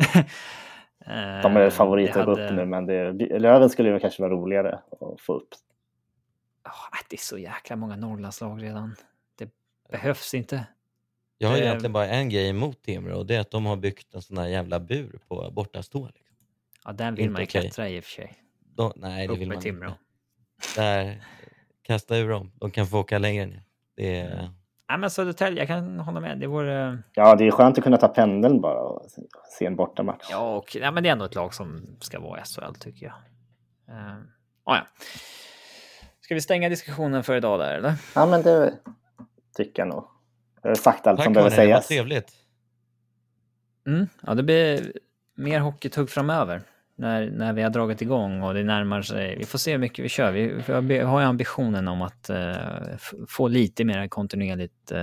De är favoriter att gå upp nu, men Löven skulle ju kanske vara roligare att få upp. Det är så jäkla många Norrlandslag redan. Det behövs inte. Jag har egentligen bara en grej emot Timrå, och det är att de har byggt en sån här jävla bur på bortastå. Liksom. Ja, den vill man ju klättra i och för sig. Nej, det vill man Timrå. inte. Där, kasta ur dem. De kan få åka längre ner. Det är... Ja, men Södertälje, jag kan hålla med. Det vore... Ja, det är skönt att kunna ta pendeln bara och se en bortamatch. Ja, men det är ändå ett lag som ska vara SHL, tycker jag. Ja. Ska vi stänga diskussionen för idag där, eller? Ja, men det tycker jag nog. Jag har sagt allt som behöver sägas. Det var trevligt. Ja, det blir mer hockeytugg framöver. När vi har dragit igång och det närmar sig. Vi får se hur mycket vi kör. Vi har ju ambitionen om att få lite mer kontinuerligt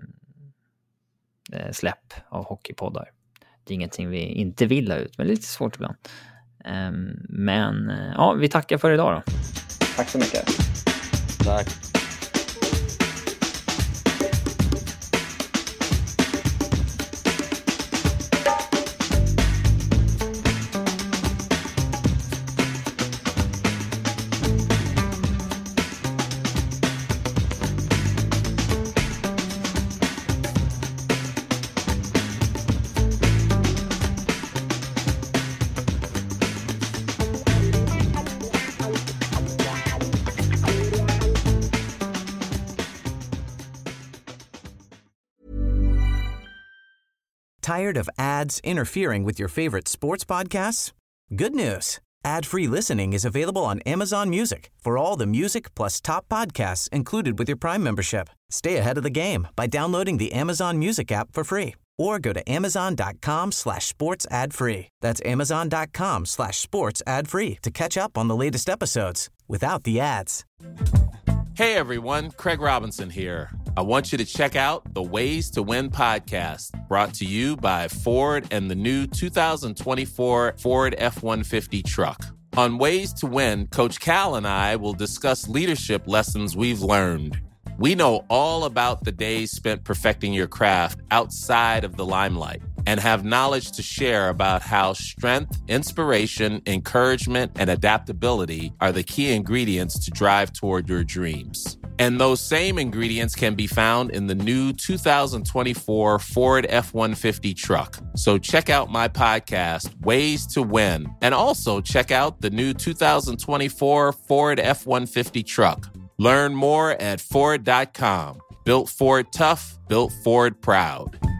släpp av hockeypoddar. Det är ingenting vi inte vill ha ut, men lite svårt ibland. Men ja, vi tackar för idag då. Tack så mycket. Tack. Tired of ads interfering with your favorite sports podcasts? Good news. Ad-free listening is available on Amazon Music for all the music plus top podcasts included with your Prime membership. Stay ahead of the game by downloading the Amazon Music app for free or go to amazon.com/sports ad free. That's amazon.com/sports ad free to catch up on the latest episodes without the ads. Hey everyone, Craig Robinson here. I want you to check out the Ways to Win podcast, brought to you by Ford and the new 2024 Ford F-150 truck. On Ways to Win, Coach Cal and I will discuss leadership lessons we've learned. We know all about the days spent perfecting your craft outside of the limelight and have knowledge to share about how strength, inspiration, encouragement, and adaptability are the key ingredients to drive toward your dreams. And those same ingredients can be found in the new 2024 Ford F-150 truck. So check out my podcast, Ways to Win, and also check out the new 2024 Ford F-150 truck. Learn more at Ford.com. Built Ford tough, built Ford proud.